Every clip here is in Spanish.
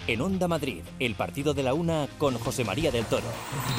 En Onda Madrid, el partido de la una con José María del Toro.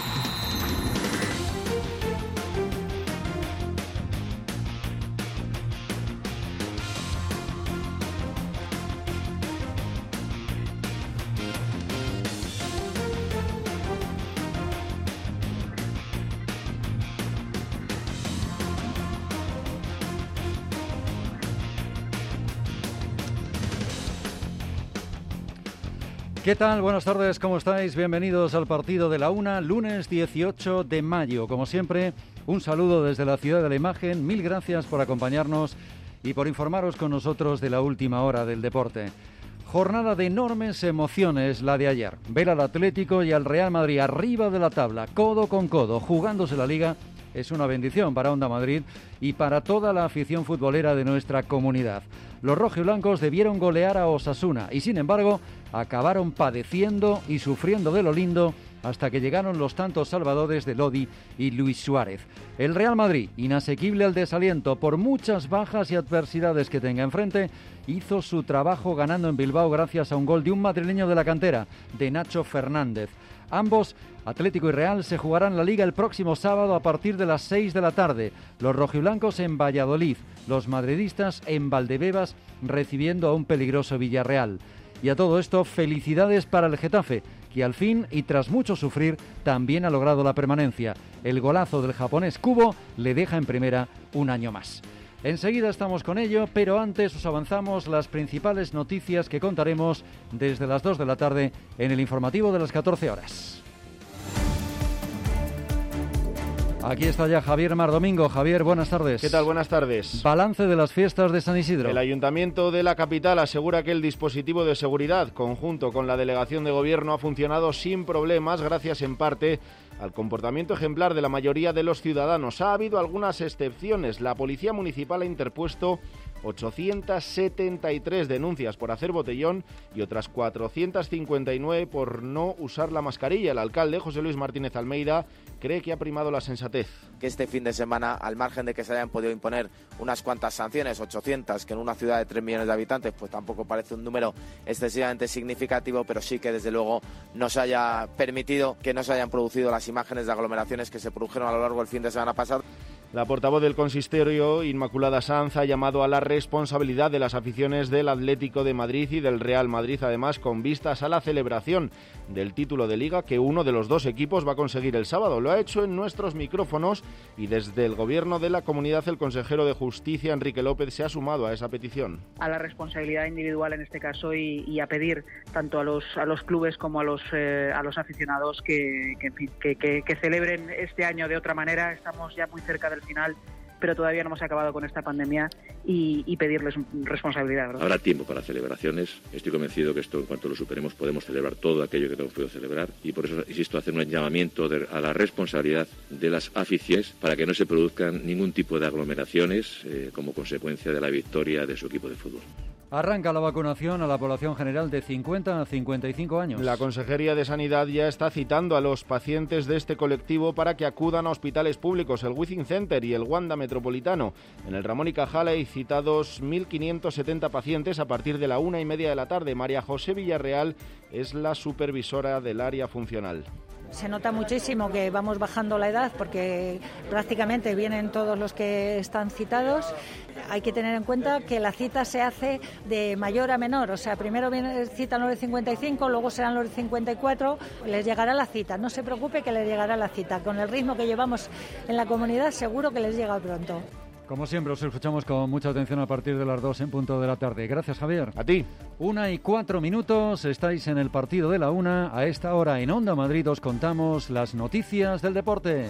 ¿Qué tal? Buenas tardes, ¿cómo estáis? Bienvenidos al partido de la una, lunes 18 de mayo. Como siempre, un saludo desde la Ciudad de la Imagen. Mil gracias por acompañarnos y por informaros con nosotros de la última hora del deporte. Jornada de enormes emociones la de ayer. Ver al Atlético y al Real Madrid arriba de la tabla, codo con codo, jugándose la Liga, es una bendición para Onda Madrid y para toda la afición futbolera de nuestra comunidad. Los rojiblancos debieron golear a Osasuna y, sin embargo, acabaron padeciendo y sufriendo de lo lindo hasta que llegaron los tantos salvadores de Lodi y Luis Suárez. El Real Madrid, inasequible al desaliento por muchas bajas y adversidades que tenga enfrente, hizo su trabajo ganando en Bilbao gracias a un gol de un madrileño de la cantera, de Nacho Fernández. Ambos, Atlético y Real, se jugarán la Liga el próximo sábado a partir de las 6 de la tarde. Los rojiblancos en Valladolid, los madridistas en Valdebebas, recibiendo a un peligroso Villarreal. Y a todo esto, felicidades para el Getafe, que al fin y tras mucho sufrir también ha logrado la permanencia. El golazo del japonés Kubo le deja en primera un año más. Enseguida estamos con ello, pero antes os avanzamos las principales noticias que contaremos desde las 2 de la tarde en el informativo de las 14 horas. Aquí está ya Javier Mar Domingo. Javier, buenas tardes. ¿Qué tal? Buenas tardes. Balance de las fiestas de San Isidro. El Ayuntamiento de la capital asegura que el dispositivo de seguridad conjunto con la Delegación de Gobierno ha funcionado sin problemas gracias en parte al comportamiento ejemplar de la mayoría de los ciudadanos. Ha habido algunas excepciones. La Policía Municipal ha interpuesto 873 denuncias por hacer botellón y otras 459 por no usar la mascarilla. El alcalde, José Luis Martínez Almeida, cree que ha primado la sensatez. Que este fin de semana, al margen de que se hayan podido imponer unas cuantas sanciones, 800, que en una ciudad de 3 millones de habitantes, pues tampoco parece un número excesivamente significativo, pero sí que desde luego nos haya permitido que no se hayan producido las imágenes de aglomeraciones que se produjeron a lo largo del fin de semana pasado. La portavoz del consistorio, Inmaculada Sanz, ha llamado a la responsabilidad de las aficiones del Atlético de Madrid y del Real Madrid, además con vistas a la celebración del título de Liga que uno de los dos equipos va a conseguir el sábado. Lo ha hecho en nuestros micrófonos y desde el Gobierno de la Comunidad el consejero de Justicia, Enrique López, se ha sumado a esa petición. A la responsabilidad individual en este caso y a pedir tanto a los clubes como a los aficionados que celebren este año de otra manera. Estamos ya muy cerca del final, pero todavía no hemos acabado con esta pandemia y pedirles responsabilidad, ¿verdad? Habrá tiempo para celebraciones. Estoy convencido que esto, en cuanto lo superemos, podemos celebrar todo aquello que no hemos podido celebrar y por eso insisto hacer un llamamiento a la responsabilidad de las aficiones para que no se produzcan ningún tipo de aglomeraciones como consecuencia de la victoria de su equipo de fútbol. Arranca la vacunación a la población general de 50 a 55 años. La Consejería de Sanidad ya está citando a los pacientes de este colectivo para que acudan a hospitales públicos, el Withing Center y el Wanda Metropolitano. En el Ramón y Cajal hay citados 1.570 pacientes a partir de la 1:30 de la tarde. María José Villarreal es la supervisora del área funcional. Se nota muchísimo que vamos bajando la edad porque prácticamente vienen todos los que están citados. Hay que tener en cuenta que la cita se hace de mayor a menor, o sea, primero citan los de 55, luego serán los de 54, les llegará la cita. No se preocupe que les llegará la cita. Con el ritmo que llevamos en la comunidad seguro que les llega pronto. Como siempre, os escuchamos con mucha atención a partir de las 2 en punto de la tarde. Gracias, Javier. A ti. 1:04, estáis en el partido de la una. A esta hora en Onda Madrid os contamos las noticias del deporte.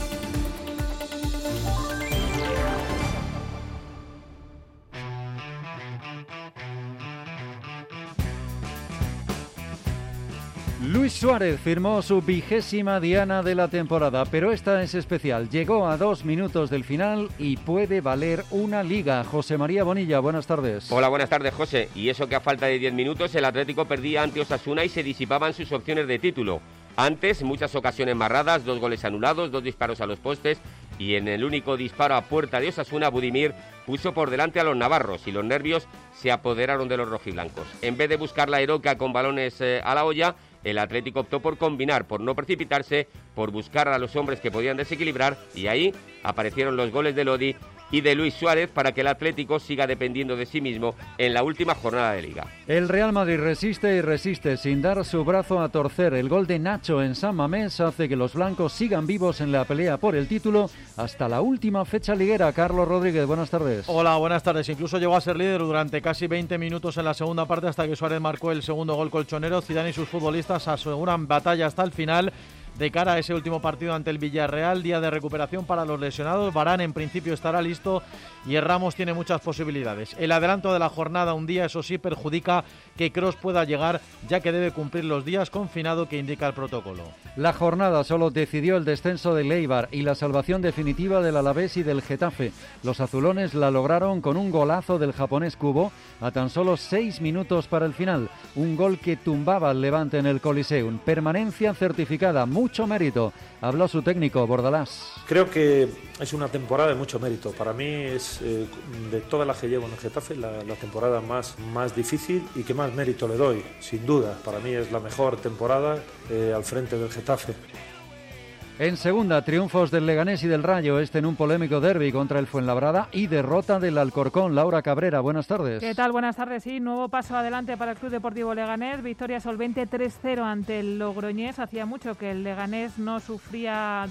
Luis Suárez firmó su 20ª diana de la temporada, pero esta es especial. Llegó a 2 minutos del final y puede valer una Liga. José María Bonilla, buenas tardes. Hola, buenas tardes, José. Y eso que a falta de 10 minutos el Atlético perdía ante Osasuna y se disipaban sus opciones de título. Antes, muchas ocasiones marradas, 2 goles anulados, 2 disparos a los postes y en el único disparo a puerta de Osasuna, Budimir puso por delante a los navarros y los nervios se apoderaron de los rojiblancos. En vez de buscar la heroica con balones a la olla, el Atlético optó por combinar, por no precipitarse, por buscar a los hombres que podían desequilibrar, y ahí aparecieron los goles de Lodi y de Luis Suárez para que el Atlético siga dependiendo de sí mismo en la última jornada de Liga. El Real Madrid resiste y resiste sin dar su brazo a torcer. El gol de Nacho en San Mamés hace que los blancos sigan vivos en la pelea por el título hasta la última fecha liguera. Carlos Rodríguez, buenas tardes. Hola, buenas tardes. Incluso llegó a ser líder durante casi 20 minutos en la segunda parte hasta que Suárez marcó el segundo gol colchonero. Zidane y sus futbolistas aseguran batalla hasta el final de cara a ese último partido ante el Villarreal, día de recuperación para los lesionados. Varane en principio estará listo y Ramos tiene muchas posibilidades. El adelanto de la jornada un día, eso sí, perjudica que Kroos pueda llegar, ya que debe cumplir los días confinado que indica el protocolo. La jornada solo decidió el descenso del Eibar y la salvación definitiva del Alavés y del Getafe. Los azulones la lograron con un golazo del japonés Kubo a tan solo 6 minutos para el final. Un gol que tumbaba al Levante en el Coliseum. Permanencia certificada, mucho mérito. Habló su técnico, Bordalás. Creo que es una temporada de mucho mérito. Para mí es, de todas las que llevo en el Getafe, la temporada más difícil y que más mérito le doy, sin duda. Para mí es la mejor temporada al frente del Getafe. En segunda, triunfos del Leganés y del Rayo, en un polémico derbi contra el Fuenlabrada y derrota del Alcorcón. Laura Cabrera, buenas tardes. ¿Qué tal? Buenas tardes. Sí, nuevo paso adelante para el Club Deportivo Leganés. Victoria solvente 3-0 ante el Logroñés. Hacía mucho que el Leganés no sufría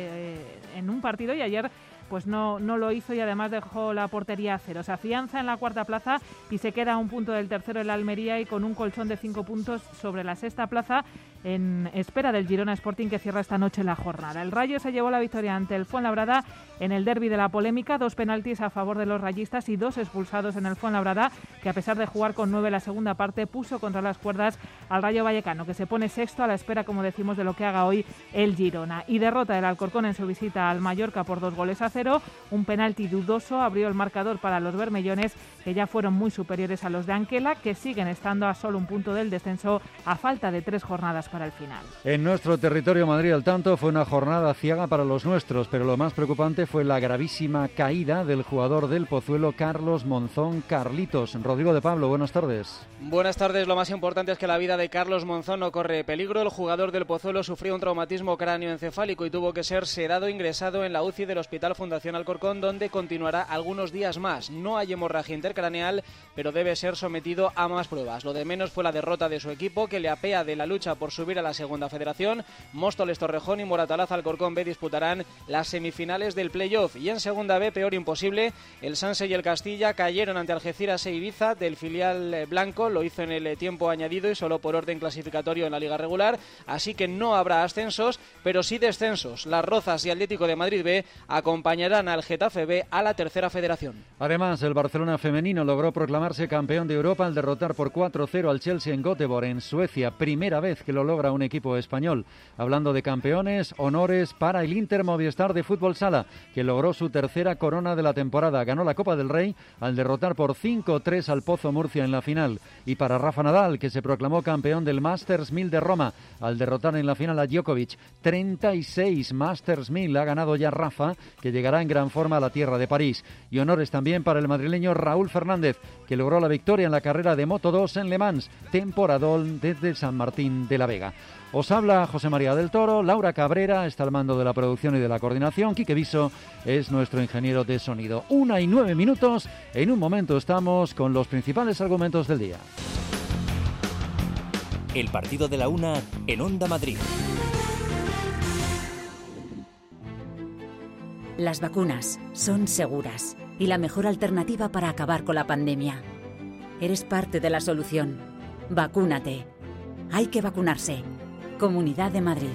en un partido y ayer pues no lo hizo y además dejó la portería a cero. Se afianza en la cuarta plaza y se queda a un punto del tercero el Almería y con un colchón de 5 puntos sobre la sexta plaza en espera del Girona Sporting que cierra esta noche la jornada. El Rayo se llevó la victoria ante el Fuenlabrada en el derbi de la polémica, 2 penaltis a favor de los rayistas y 2 expulsados en el Fuenlabrada, que a pesar de jugar con 9 la segunda parte puso contra las cuerdas al Rayo Vallecano, que se pone sexto a la espera, como decimos, de lo que haga hoy el Girona. Y derrota del Alcorcón en su visita al Mallorca por 2-0. Un penalti dudoso abrió el marcador para los bermellones, que ya fueron muy superiores a los de Anquela, que siguen estando a solo un punto del descenso a falta de 3 jornadas para el final. En nuestro territorio Madrid al tanto fue una jornada ciega para los nuestros, pero lo más preocupante fue la gravísima caída del jugador del Pozuelo, Carlos Monzón Carlitos. Rodrigo de Pablo, buenas tardes. Buenas tardes. Lo más importante es que la vida de Carlos Monzón no corre peligro. El jugador del Pozuelo sufrió un traumatismo cráneoencefálico y tuvo que ser sedado e ingresado en la UCI del Hospital Fundación Alcorcón, donde continuará algunos días más. No hay hemorragia intercraneal, pero debe ser sometido a más pruebas. Lo de menos fue la derrota de su equipo, que le apea de la lucha por subir a la segunda federación. Móstoles Torrejón y Moratalaz Alcorcón B disputarán las semifinales del playoff. Y en segunda B, peor imposible, el Sanse y el Castilla cayeron ante Algeciras e Ibiza del filial blanco. Lo hizo en el tiempo añadido y solo por orden clasificatorio en la liga regular, así que no habrá ascensos, pero sí descensos. Las Rozas y Atlético de Madrid B acompañarán al Getafe B a la tercera federación. Además, el Barcelona femenino logró proclamarse campeón de Europa al derrotar por 4-0 al Chelsea en Göteborg, en Suecia. Primera vez que lo logra un equipo español. Hablando de campeones, honores para el Inter Movistar de Fútbol Sala, que logró su tercera corona de la temporada. Ganó la Copa del Rey al derrotar por 5-3 al Pozo Murcia en la final. Y para Rafa Nadal, que se proclamó campeón del Masters 1000 de Roma al derrotar en la final a Djokovic. 36 Masters 1000 ha ganado ya Rafa, que llegará en gran forma a la tierra de París. Y honores también para el madrileño Raúl Fernández, que logró la victoria en la carrera de Moto2 en Le Mans, temporadón desde San Martín de la Vega. Os habla José María del Toro, Laura Cabrera está al mando de la producción y de la coordinación, Quique Viso es nuestro ingeniero de sonido. 1:09, en un momento estamos con los principales argumentos del día. El partido de la una en Onda Madrid. Las vacunas son seguras y la mejor alternativa para acabar con la pandemia. Eres parte de la solución. Vacúnate. Hay que vacunarse. Comunidad de Madrid.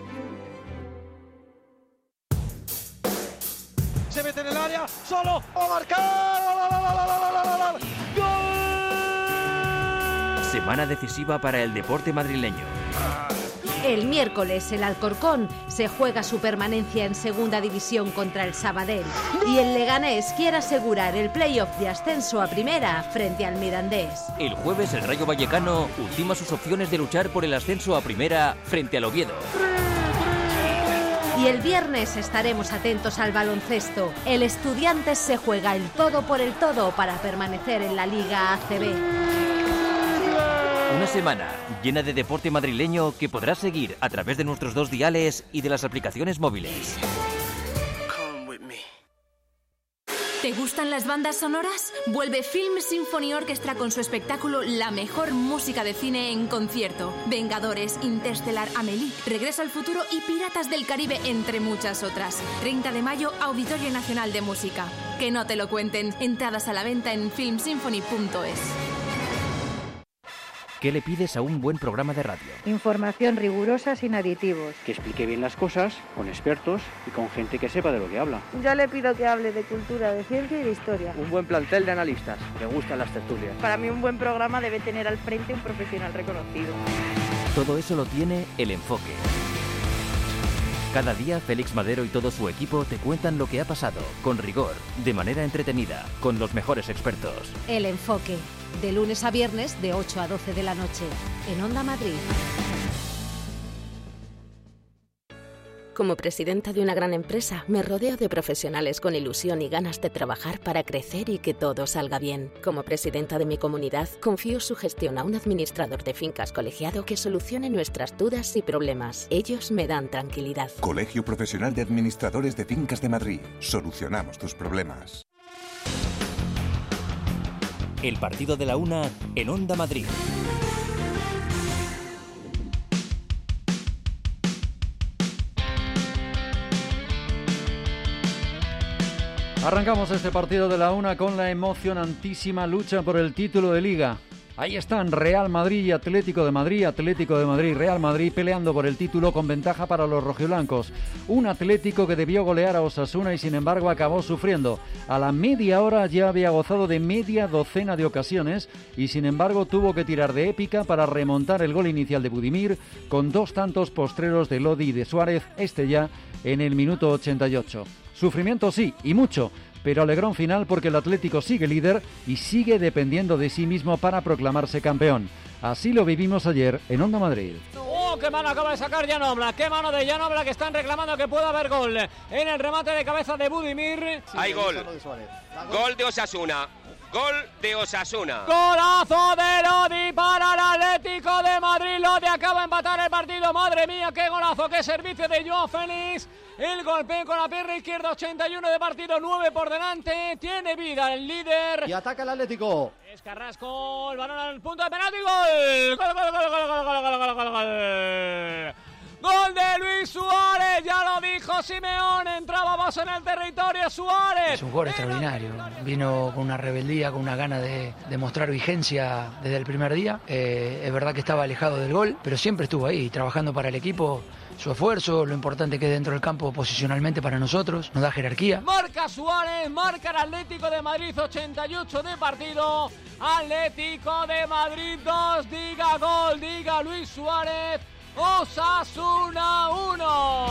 Se mete en el área, solo, ¡a marcar! ¡Gol! Semana decisiva para el deporte madrileño. El miércoles el Alcorcón se juega su permanencia en segunda división contra el Sabadell y el Leganés quiere asegurar el playoff de ascenso a primera frente al Mirandés. El jueves el Rayo Vallecano ultima sus opciones de luchar por el ascenso a primera frente al Oviedo. Y el viernes estaremos atentos al baloncesto. El Estudiantes se juega el todo por el todo para permanecer en la Liga ACB. Una semana llena de deporte madrileño que podrás seguir a través de nuestros 2 diales y de las aplicaciones móviles. ¿Te gustan las bandas sonoras? Vuelve Film Symphony Orchestra con su espectáculo La mejor música de cine en concierto. Vengadores, Interstellar, Amélie, Regreso al futuro y Piratas del Caribe, entre muchas otras. 30 de mayo, Auditorio Nacional de Música. Que no te lo cuenten. Entradas a la venta en filmsymphony.es. ¿Qué le pides a un buen programa de radio? Información rigurosa sin aditivos. Que explique bien las cosas, con expertos y con gente que sepa de lo que habla. Yo le pido que hable de cultura, de ciencia y de historia. Un buen plantel de analistas, me gustan las tertulias. Para mí un buen programa debe tener al frente un profesional reconocido. Todo eso lo tiene El Enfoque. Cada día Félix Madero y todo su equipo te cuentan lo que ha pasado, con rigor, de manera entretenida, con los mejores expertos. El Enfoque, de lunes a viernes de 8 a 12 de la noche, en Onda Madrid. Como presidenta de una gran empresa, me rodeo de profesionales con ilusión y ganas de trabajar para crecer y que todo salga bien. Como presidenta de mi comunidad, confío su gestión a un administrador de fincas colegiado que solucione nuestras dudas y problemas. Ellos me dan tranquilidad. Colegio Profesional de Administradores de Fincas de Madrid. Solucionamos tus problemas. El partido de la una en Onda Madrid. Arrancamos este partido de la una con la emocionantísima lucha por el título de Liga. Ahí están Real Madrid y Atlético de Madrid, Real Madrid peleando por el título con ventaja para los rojiblancos. Un Atlético que debió golear a Osasuna y sin embargo acabó sufriendo. A la media hora ya había gozado de media docena de ocasiones y sin embargo tuvo que tirar de épica para remontar el gol inicial de Budimir con 2 tantos postreros de Lodi y de Suárez, ya en el minuto 88. Sufrimiento sí, y mucho, pero alegrón final porque el Atlético sigue líder y sigue dependiendo de sí mismo para proclamarse campeón. Así lo vivimos ayer en Onda Madrid. ¡Oh, qué mano acaba de sacar Jan Oblak! ¡Qué mano de Jan Oblak! Que están reclamando que pueda haber gol en el remate de cabeza de Budimir. Hay gol. Gol de Osasuna. Gol de Osasuna. Golazo de Lodi para el Atlético de Madrid. Lodi acaba de empatar el partido. Madre mía, qué golazo, qué servicio de Joao Félix. El golpe con la pierna izquierda, 81 de partido, 9 por delante. Tiene vida el líder. Y ataca el Atlético. Es Carrasco, el balón al punto de penalti. ¡Gol! ¡Gol, gol, gol, gol, gol, gol, gol, gol, gol! ¡Gol de Luis Suárez! Ya lo dijo Simeone. Entraba más en el territorio Suárez. Es un gol extraordinario. Vino con una rebeldía, con una gana de mostrar vigencia desde el primer día. Es verdad que estaba alejado del gol, pero siempre estuvo ahí, trabajando para el equipo. Su esfuerzo, lo importante que es dentro del campo posicionalmente para nosotros, nos da jerarquía. Marca Suárez, marca el Atlético de Madrid, 88 de partido. Atlético de Madrid 2, diga gol, diga Luis Suárez. Osasuna 1.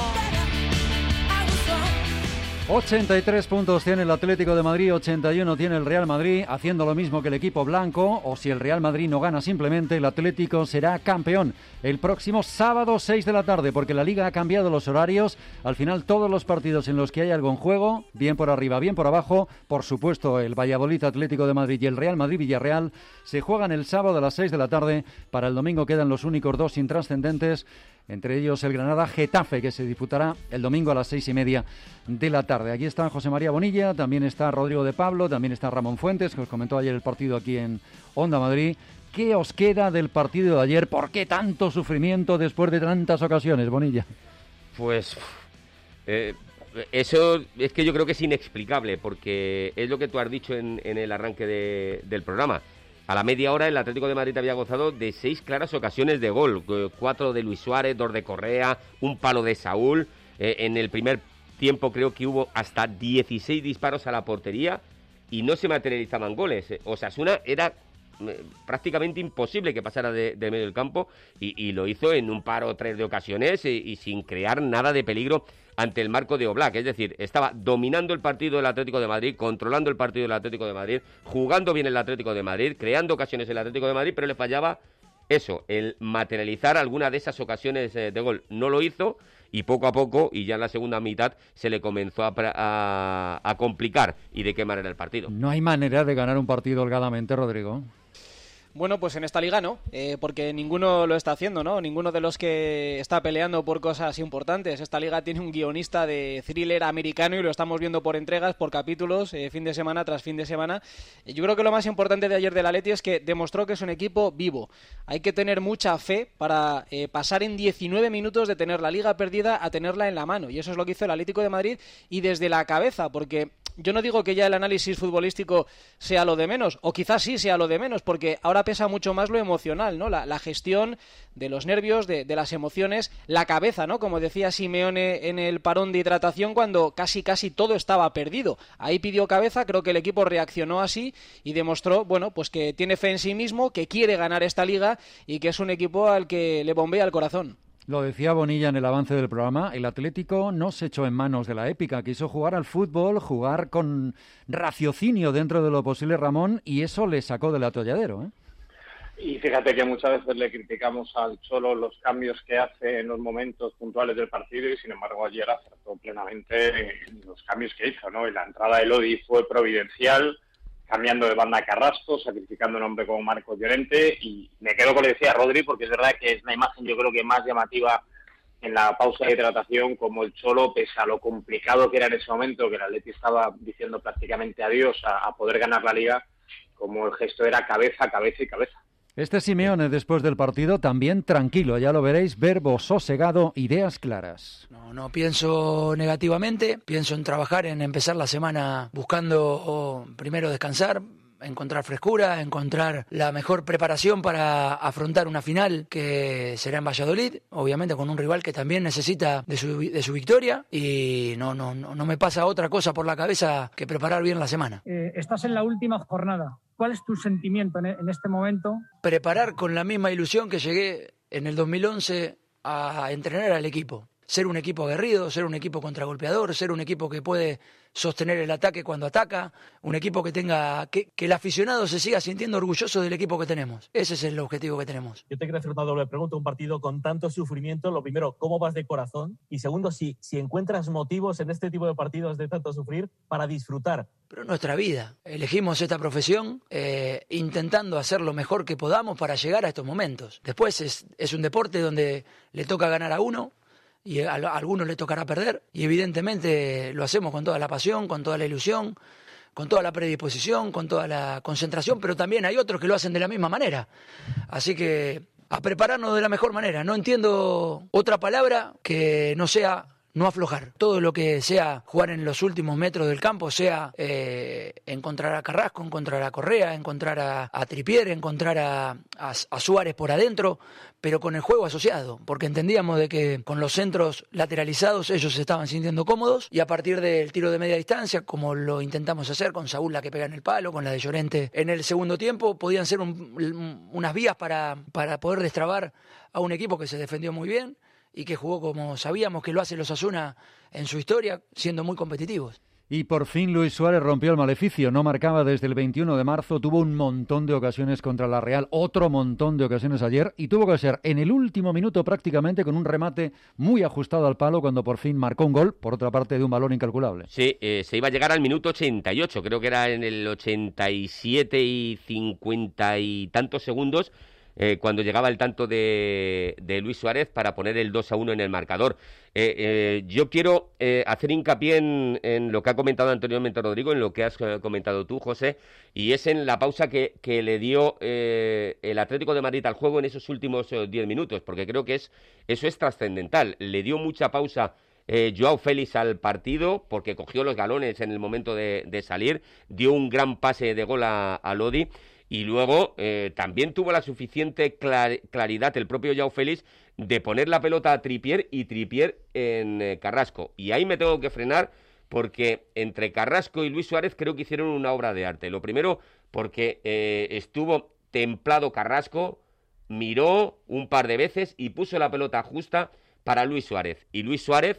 83 puntos tiene el Atlético de Madrid, 81 tiene el Real Madrid, haciendo lo mismo que el equipo blanco, o si el Real Madrid no gana simplemente, el Atlético será campeón el próximo sábado 6 de la tarde, porque la Liga ha cambiado los horarios. Al final todos los partidos en los que hay algo en juego, bien por arriba, bien por abajo, por supuesto el Valladolid Atlético de Madrid y el Real Madrid Villarreal, se juegan el sábado a las 6 de la tarde, para el domingo quedan los únicos 2 intrascendentes, entre ellos el Granada Getafe, que se disputará el domingo a las 6:30 de la tarde. Aquí está José María Bonilla, también está Rodrigo de Pablo, también está Ramón Fuentes, que os comentó ayer el partido aquí en Onda Madrid. ¿Qué os queda del partido de ayer? ¿Por qué tanto sufrimiento después de tantas ocasiones, Bonilla? Pues eso es que yo creo que es inexplicable, porque es lo que tú has dicho en el arranque del programa. A la media hora el Atlético de Madrid había gozado de 6 claras ocasiones de gol, 4 de Luis Suárez, 2 de Correa, un palo de Saúl. En el primer tiempo creo que hubo hasta 16 disparos a la portería y no se materializaban goles. Osasuna era prácticamente imposible que pasara del medio del campo y lo hizo en un par o 3 de ocasiones y sin crear nada de peligro ante el marco de Oblak. Es decir, estaba dominando el partido del Atlético de Madrid, controlando el partido del Atlético de Madrid, jugando bien el Atlético de Madrid, creando ocasiones el Atlético de Madrid, pero le fallaba eso, el materializar alguna de esas ocasiones de gol. No lo hizo y poco a poco, y ya en la segunda mitad, se le comenzó a complicar. ¿Y de qué manera el partido? No hay manera de ganar un partido holgadamente, Rodrigo. Bueno, pues en esta liga no, porque ninguno lo está haciendo, ¿no? Ninguno de los que está peleando por cosas importantes. Esta liga tiene un guionista de thriller americano y lo estamos viendo por entregas, por capítulos, fin de semana tras fin de semana. Yo creo que lo más importante de ayer del Atleti es que demostró que es un equipo vivo. Hay que tener mucha fe para pasar en 19 minutos de tener la liga perdida a tenerla en la mano. Y eso es lo que hizo el Atlético de Madrid y desde la cabeza, porque yo no digo que ya el análisis futbolístico sea lo de menos, o quizás sí sea lo de menos, porque ahora pesa mucho más lo emocional, ¿no? La gestión de los nervios, de las emociones, la cabeza, ¿no? Como decía Simeone en el parón de hidratación cuando casi todo estaba perdido. Ahí pidió cabeza, creo que el equipo reaccionó así y demostró, bueno, pues que tiene fe en sí mismo, que quiere ganar esta liga y que es un equipo al que le bombea el corazón. Lo decía Bonilla en el avance del programa, el Atlético no se echó en manos de la épica, quiso jugar al fútbol, jugar con raciocinio dentro de lo posible, Ramón, y eso le sacó del atolladero, ¿eh? Y fíjate que muchas veces le criticamos al Cholo los cambios que hace en los momentos puntuales del partido y sin embargo ayer acertó plenamente los cambios que hizo, ¿no? Y la entrada de Lodi fue providencial, cambiando de banda a Carrasco, sacrificando un hombre como Marcos Llorente, y me quedo con lo que decía Rodri, porque es verdad que es la imagen yo creo que más llamativa en la pausa de hidratación, como el Cholo, pese a lo complicado que era en ese momento, que el Atleti estaba diciendo prácticamente adiós a poder ganar la Liga, como el gesto era cabeza, cabeza y cabeza. Este Simeone después del partido también tranquilo, ya lo veréis, verbo sosegado, ideas claras. No pienso negativamente, pienso en trabajar, en empezar la semana buscando primero descansar, encontrar frescura, encontrar la mejor preparación para afrontar una final que será en Valladolid, obviamente con un rival que también necesita de su victoria, y no me pasa otra cosa por la cabeza que preparar bien la semana. Estás en la última jornada. ¿Cuál es tu sentimiento en este momento? Preparar con la misma ilusión que llegué en el 2011 a entrenar al equipo. Ser un equipo aguerrido, ser un equipo contragolpeador, ser un equipo que puede sostener el ataque cuando ataca, un equipo que tenga que el aficionado se siga sintiendo orgulloso del equipo que tenemos. Ese es el objetivo que tenemos. Yo te quiero hacer una doble pregunta. Un partido con tanto sufrimiento, lo primero, ¿cómo vas de corazón? Y segundo, si encuentras motivos en este tipo de partidos de tanto sufrir para disfrutar. Pero nuestra vida. Elegimos esta profesión intentando hacer lo mejor que podamos para llegar a estos momentos. Después es un deporte donde le toca ganar a uno, y a algunos le tocará perder, y evidentemente lo hacemos con toda la pasión, con toda la ilusión, con toda la predisposición, con toda la concentración, pero también hay otros que lo hacen de la misma manera. Así que a prepararnos de la mejor manera. No entiendo otra palabra que no sea no aflojar. Todo lo que sea jugar en los últimos metros del campo, sea encontrar a Carrasco, encontrar a Correa, encontrar a Trippier, encontrar a Suárez por adentro, pero con el juego asociado, porque entendíamos de que con los centros lateralizados ellos se estaban sintiendo cómodos, y a partir del tiro de media distancia, como lo intentamos hacer con Saúl, la que pega en el palo, con la de Llorente en el segundo tiempo, podían ser unas vías para poder destrabar a un equipo que se defendió muy bien y que jugó como sabíamos que lo hace el Osasuna en su historia, siendo muy competitivos. Y por fin Luis Suárez rompió el maleficio, no marcaba desde el 21 de marzo, tuvo un montón de ocasiones contra la Real, otro montón de ocasiones ayer, y tuvo que ser en el último minuto prácticamente con un remate muy ajustado al palo cuando por fin marcó un gol, por otra parte de un balón incalculable. Sí, se iba a llegar al minuto 88, creo que era en el 87 y 50 y tantos segundos, cuando llegaba el tanto de Luis Suárez para poner el 2-1 en el marcador. Yo quiero hacer hincapié en lo que ha comentado anteriormente Rodrigo, en lo que has comentado tú, José, y es en la pausa que le dio el Atlético de Madrid al juego en esos últimos 10 minutos, porque creo que eso es trascendental. Le dio mucha pausa Joao Félix al partido porque cogió los galones en el momento de salir, dio un gran pase de gol a Lodi. Y luego también tuvo la suficiente claridad el propio Joao Félix de poner la pelota a Trippier y Trippier en Carrasco. Y ahí me tengo que frenar porque entre Carrasco y Luis Suárez creo que hicieron una obra de arte. Lo primero porque estuvo templado Carrasco, miró un par de veces y puso la pelota justa para Luis Suárez. Y Luis Suárez,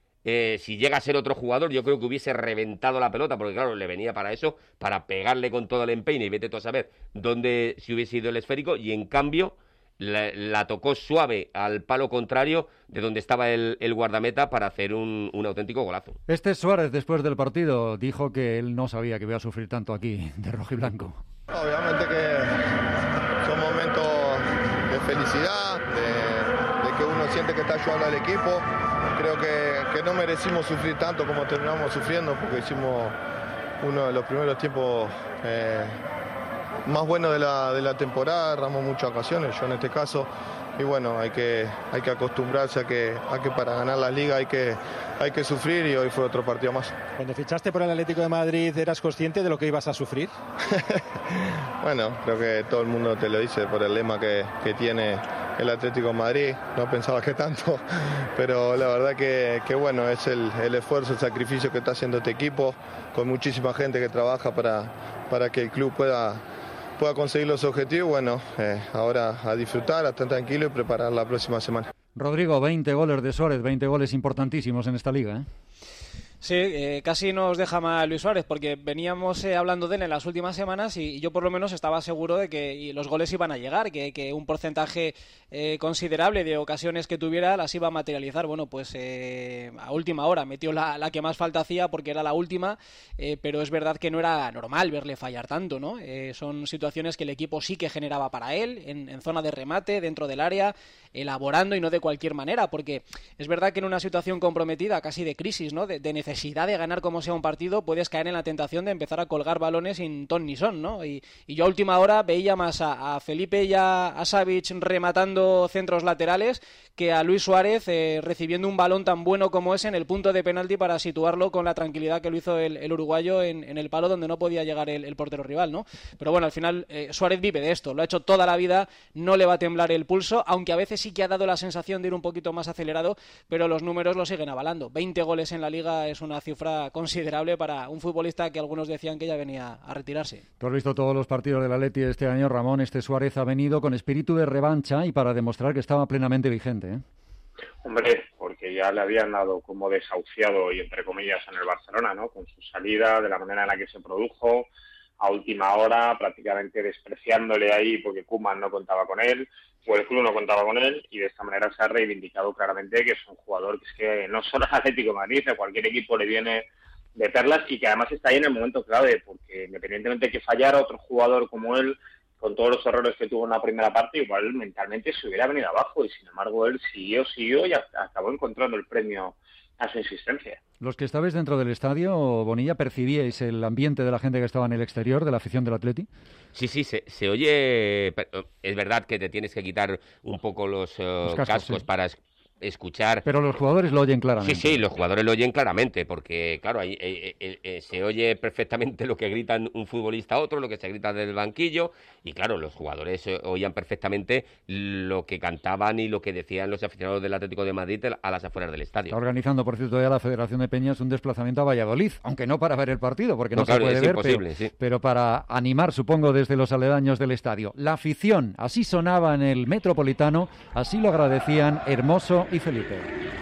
si llega a ser otro jugador, yo creo que hubiese reventado la pelota, porque claro, le venía para eso, para pegarle con todo el empeine y vete tú a saber dónde si hubiese ido el esférico, y en cambio la tocó suave al palo contrario de donde estaba el guardameta para hacer un auténtico golazo. Suárez, después del partido, dijo que él no sabía que iba a sufrir tanto aquí de rojiblanco. Obviamente que son momentos de felicidad, de que uno siente que está ayudando al equipo. Creo que no merecimos sufrir tanto como terminamos sufriendo, porque hicimos uno de los primeros tiempos más buenos de la temporada, agarramos muchas ocasiones, yo en este caso, y bueno, hay que acostumbrarse a que para ganar la liga hay que sufrir, y hoy fue otro partido más. Cuando fichaste por el Atlético de Madrid, ¿eras consciente de lo que ibas a sufrir? Bueno, creo que todo el mundo te lo dice por el lema que tiene el Atlético de Madrid, no pensaba que tanto, pero la verdad que bueno, es el esfuerzo, el sacrificio que está haciendo este equipo, con muchísima gente que trabaja para que el club pueda conseguir los objetivos. Bueno, ahora a disfrutar, a estar tranquilo y preparar la próxima semana. Rodrigo, 20 goles de Suárez, 20 goles importantísimos en esta liga, ¿eh? Sí, casi nos deja mal Luis Suárez, porque veníamos hablando de él en las últimas semanas y yo por lo menos estaba seguro de que los goles iban a llegar, que un porcentaje considerable de ocasiones que tuviera las iba a materializar. Bueno, pues a última hora metió la que más falta hacía, porque era la última, pero es verdad que no era normal verle fallar tanto, ¿no? Son situaciones que el equipo sí que generaba para él, en zona de remate, dentro del área, elaborando, y no de cualquier manera, porque es verdad que en una situación comprometida, casi de crisis, ¿no? De necesidad de ganar como sea un partido, puedes caer en la tentación de empezar a colgar balones sin ton ni son, ¿no? Y yo a última hora veía más a Felipe y a Savic rematando centros laterales que a Luis Suárez recibiendo un balón tan bueno como ese en el punto de penalti para situarlo con la tranquilidad que lo hizo el uruguayo en el palo donde no podía llegar el portero rival, ¿no? Pero bueno, al final Suárez vive de esto, lo ha hecho toda la vida, no le va a temblar el pulso, aunque a veces sí que ha dado la sensación de ir un poquito más acelerado, pero los números lo siguen avalando. 20 goles en la Liga es una cifra considerable para un futbolista que algunos decían que ya venía a retirarse. Tú has visto todos los partidos del Atleti este año, Ramón. Suárez ha venido con espíritu de revancha y para demostrar que estaba plenamente vigente, ¿eh? Hombre, porque ya le habían dado como desahuciado, y entre comillas, en el Barcelona, ¿no? Con su salida, de la manera en la que se produjo, a última hora, prácticamente despreciándole ahí porque Koeman no contaba con él, o el club no contaba con él, y de esta manera se ha reivindicado claramente que es un jugador que es que no solo al Atlético de Madrid, a cualquier equipo le viene de perlas, y que además está ahí en el momento clave, porque independientemente de que fallara otro jugador como él, con todos los errores que tuvo en la primera parte, igual mentalmente se hubiera venido abajo, y sin embargo él siguió y acabó encontrando el premio a su insistencia. Los que estabais dentro del estadio, Bonilla, ¿percibíais el ambiente de la gente que estaba en el exterior, de la afición del Atleti? Sí, se oye. Es verdad que te tienes que quitar un poco los cascos sí, para escuchar. Pero los jugadores lo oyen claramente. Sí, los jugadores lo oyen claramente, porque claro, ahí se oye perfectamente lo que gritan un futbolista a otro, lo que se grita desde el banquillo, y claro, los jugadores oían perfectamente lo que cantaban y lo que decían los aficionados del Atlético de Madrid a las afueras del estadio. Está organizando, por cierto, ya la Federación de Peñas un desplazamiento a Valladolid, aunque no para ver el partido, porque no se puede ver, pero para animar, supongo, desde los aledaños del estadio. La afición, así sonaba en el Metropolitano, así lo agradecían Hermoso y Felipe.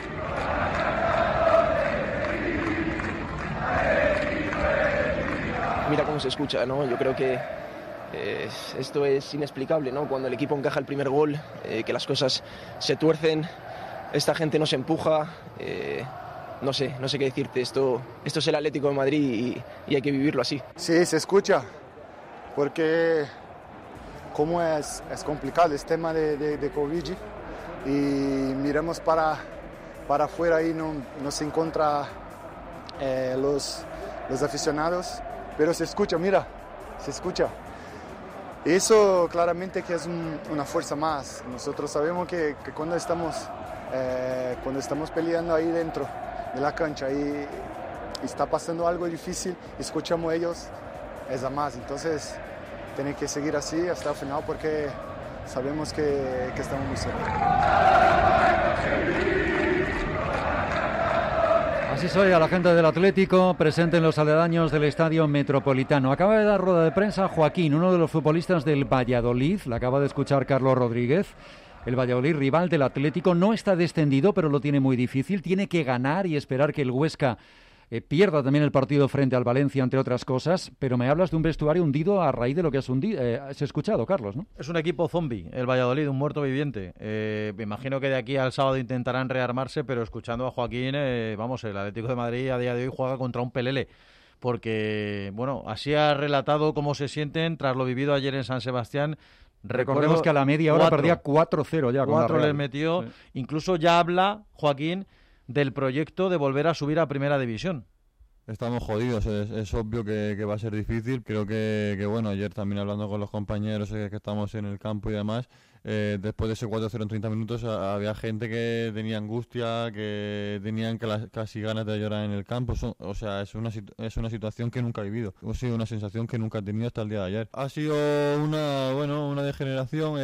Mira cómo se escucha, ¿no? Yo creo que esto es inexplicable, ¿no? Cuando el equipo encaja el primer gol, que las cosas se tuercen, esta gente nos empuja, no sé qué decirte. Esto es el Atlético de Madrid y hay que vivirlo así. Sí, se escucha, porque como es complicado este tema de COVID, y miramos para afuera y no se encuentra los aficionados, pero se escucha, mira, se escucha. Eso claramente que es una fuerza más. Nosotros sabemos que cuando estamos peleando ahí dentro de la cancha y está pasando algo difícil, escuchamos a ellos, es a más. Entonces, tiene que seguir así hasta el final, porque sabemos que estamos muy cerca. Así soy a la gente del Atlético, presente en los aledaños del Estadio Metropolitano. Acaba de dar rueda de prensa Joaquín, uno de los futbolistas del Valladolid. La acaba de escuchar Carlos Rodríguez. El Valladolid, rival del Atlético, no está descendido, pero lo tiene muy difícil. Tiene que ganar y esperar que el Huesca pierda también el partido frente al Valencia, entre otras cosas, pero me hablas de un vestuario hundido a raíz de lo que has escuchado, Carlos, ¿no? Es un equipo zombie, el Valladolid, un muerto viviente. Me imagino que de aquí al sábado intentarán rearmarse, pero escuchando a Joaquín, el Atlético de Madrid a día de hoy juega contra un pelele, porque, bueno, así ha relatado cómo se sienten tras lo vivido ayer en San Sebastián. Recordemos que a la media hora perdía 4-0 ya. 4 les metió. Sí. Incluso ya habla Joaquín del proyecto de volver a subir a Primera División. Estamos jodidos, es obvio que va a ser difícil. Creo que bueno, ayer también hablando con los compañeros que estamos en el campo y demás, después de ese 4-0 en 30 minutos había gente que tenía angustia, que tenían casi ganas de llorar en el campo. O sea, es una situación que nunca he vivido. Ha sido una sensación que nunca he tenido hasta el día de ayer. Ha sido una degeneración.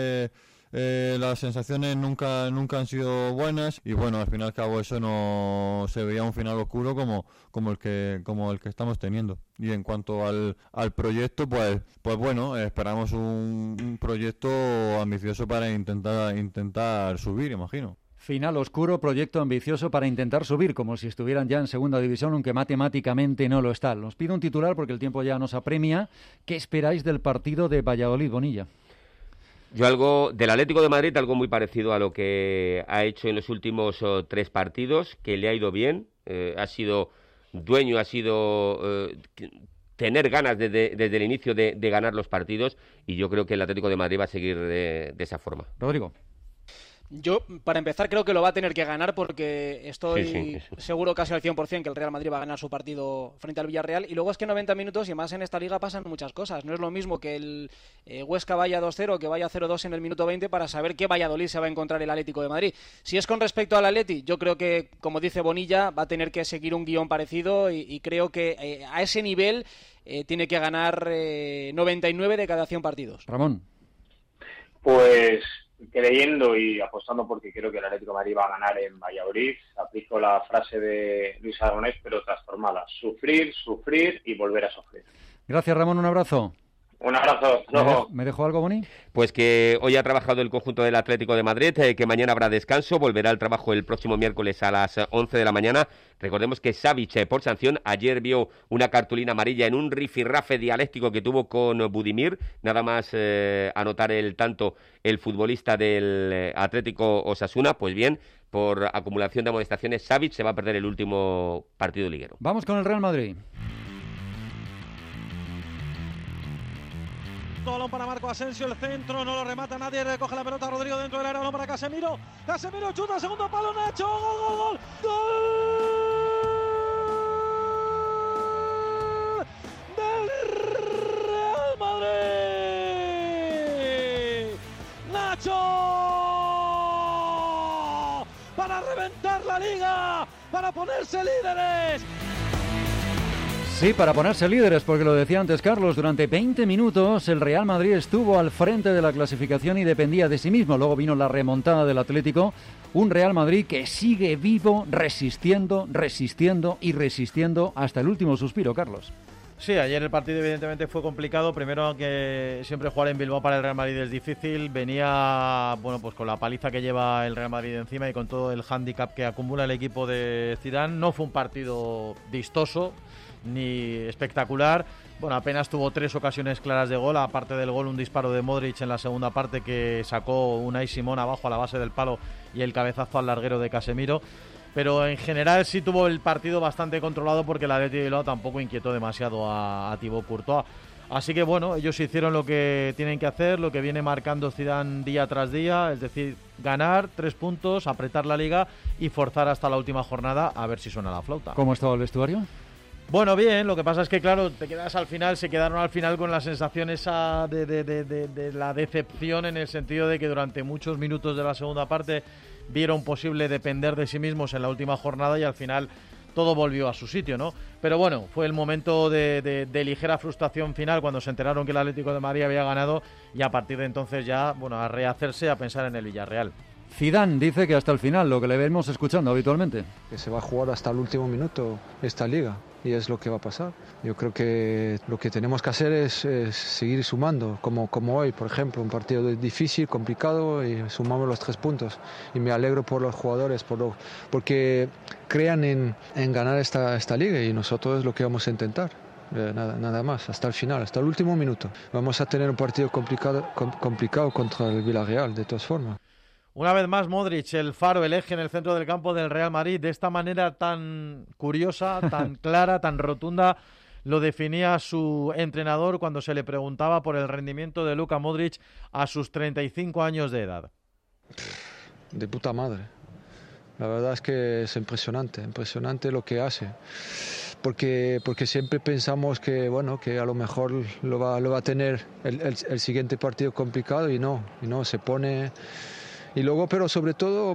Las sensaciones nunca han sido buenas y bueno, al fin y al cabo eso no se veía un final oscuro como el que estamos teniendo. Y en cuanto al proyecto, pues bueno, esperamos un proyecto ambicioso para intentar subir, imagino. Final oscuro, proyecto ambicioso para intentar subir, como si estuvieran ya en segunda división, aunque matemáticamente no lo están. Nos pido un titular porque el tiempo ya nos apremia. ¿Qué esperáis del partido de Valladolid, Bonilla? Yo algo del Atlético de Madrid, algo muy parecido a lo que ha hecho en los últimos 3 partidos, que le ha ido bien, ha sido dueño, ha sido tener ganas desde el inicio de ganar los partidos, y yo creo que el Atlético de Madrid va a seguir de esa forma. Rodrigo. Yo, para empezar, creo que lo va a tener que ganar porque estoy seguro casi al 100% que el Real Madrid va a ganar su partido frente al Villarreal. Y luego es que 90 minutos y más en esta liga pasan muchas cosas. No es lo mismo que el Huesca vaya 2-0 que vaya 0-2 en el minuto 20 para saber qué Valladolid se va a encontrar el Atlético de Madrid. Si es con respecto al Atleti, yo creo que, como dice Bonilla, va a tener que seguir un guión parecido y creo que a ese nivel tiene que ganar 99 de cada 100 partidos. Ramón. Pues creyendo y apostando porque creo que el Atlético de Madrid va a ganar en Valladolid, aplico la frase de Luis Aragonés, pero transformada: sufrir, sufrir y volver a sufrir. Gracias, Ramón, un abrazo. Un abrazo. ¿Me dejó algo, Boni? Pues que hoy ha trabajado el conjunto del Atlético de Madrid, que mañana habrá descanso, volverá al trabajo el próximo miércoles a las 11 de la mañana. Recordemos que Savic, por sanción, ayer vio una cartulina amarilla en un rifirrafe dialéctico que tuvo con Budimir, nada más anotar el tanto el futbolista del Atlético Osasuna. Pues bien, por acumulación de amonestaciones, Savic se va a perder el último partido liguero. Vamos con el Real Madrid. Balón para Marco Asensio, el centro, no lo remata nadie, recoge la pelota Rodrigo dentro del área, balón para Casemiro, Casemiro chuta, segundo palo, Nacho, gol, del Real Madrid, Nacho, para reventar la liga, para ponerse líderes. Sí, para ponerse líderes, porque lo decía antes Carlos, durante 20 minutos el Real Madrid estuvo al frente de la clasificación y dependía de sí mismo. Luego vino la remontada del Atlético, un Real Madrid que sigue vivo, resistiendo y resistiendo hasta el último suspiro, Carlos. Sí, ayer el partido evidentemente fue complicado. Primero, que siempre jugar en Bilbao para el Real Madrid es difícil. Venía, bueno, pues con la paliza que lleva el Real Madrid encima y con todo el hándicap que acumula el equipo de Zidane. No fue un partido vistoso ni espectacular. Bueno, apenas tuvo 3 ocasiones claras de gol, aparte del gol un disparo de Modric en la segunda parte que sacó Unai Simón abajo a la base del palo y el cabezazo al larguero de Casemiro. Pero en general sí tuvo el partido bastante controlado porque el Athletic de Bilbao tampoco inquietó demasiado a Thibaut Courtois. Así que bueno, ellos hicieron lo que tienen que hacer, lo que viene marcando Zidane día tras día, es decir, ganar 3 puntos, apretar la liga y forzar hasta la última jornada a ver si suena la flauta. ¿Cómo estaba el vestuario? Bueno, bien, lo que pasa es que claro, se quedaron al final con la sensación esa de la decepción, en el sentido de que durante muchos minutos de la segunda parte vieron posible depender de sí mismos en la última jornada y al final todo volvió a su sitio, ¿no? Pero bueno, fue el momento de ligera frustración final cuando se enteraron que el Atlético de Madrid había ganado y a partir de entonces ya, bueno, a rehacerse, a pensar en el Villarreal. Zidane dice que hasta el final, lo que le vemos escuchando habitualmente. Que se va a jugar hasta el último minuto esta liga. y es lo que va a pasar. Yo creo que lo que tenemos que hacer es seguir sumando, como hoy, por ejemplo, un partido difícil, complicado, y sumamos los 3 puntos. Y me alegro por los jugadores, porque crean en ganar esta liga, y nosotros es lo que vamos a intentar. Nada más, hasta el final, hasta el último minuto. Vamos a tener un partido complicado contra el Villarreal, de todas formas. Una vez más Modric, el faro, el eje en el centro del campo del Real Madrid. De esta manera tan curiosa, tan clara, tan rotunda, lo definía su entrenador cuando se le preguntaba por el rendimiento de Luka Modric a sus 35 años de edad. De puta madre. La verdad es que es impresionante lo que hace. Porque siempre pensamos que a lo mejor lo va a tener el siguiente partido complicado, y no se pone. Y luego, pero sobre todo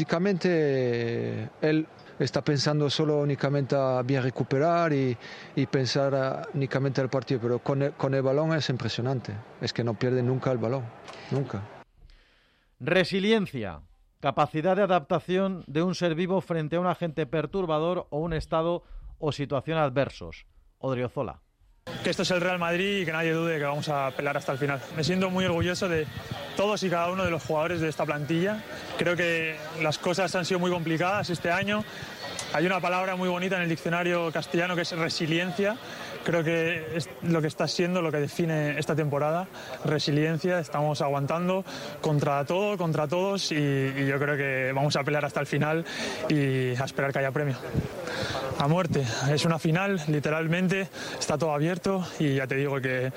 físicamente, él está pensando únicamente a bien recuperar y pensar únicamente al partido, pero con el balón es impresionante, es que no pierde nunca el balón, nunca. Resiliencia, capacidad de adaptación de un ser vivo frente a un agente perturbador o un estado o situación adversos. Odriozola. Que esto es el Real Madrid y que nadie dude que vamos a pelear hasta el final. Me siento muy orgulloso de todos y cada uno de los jugadores de esta plantilla. Creo que las cosas han sido muy complicadas este año. Hay una palabra muy bonita en el diccionario castellano que es resiliencia. Creo que es lo que está siendo, lo que define esta temporada. Resiliencia, estamos aguantando contra todo, contra todos, y yo creo que vamos a pelear hasta el final y a esperar que haya premio. A muerte, es una final, literalmente, está todo abierto, y ya te digo que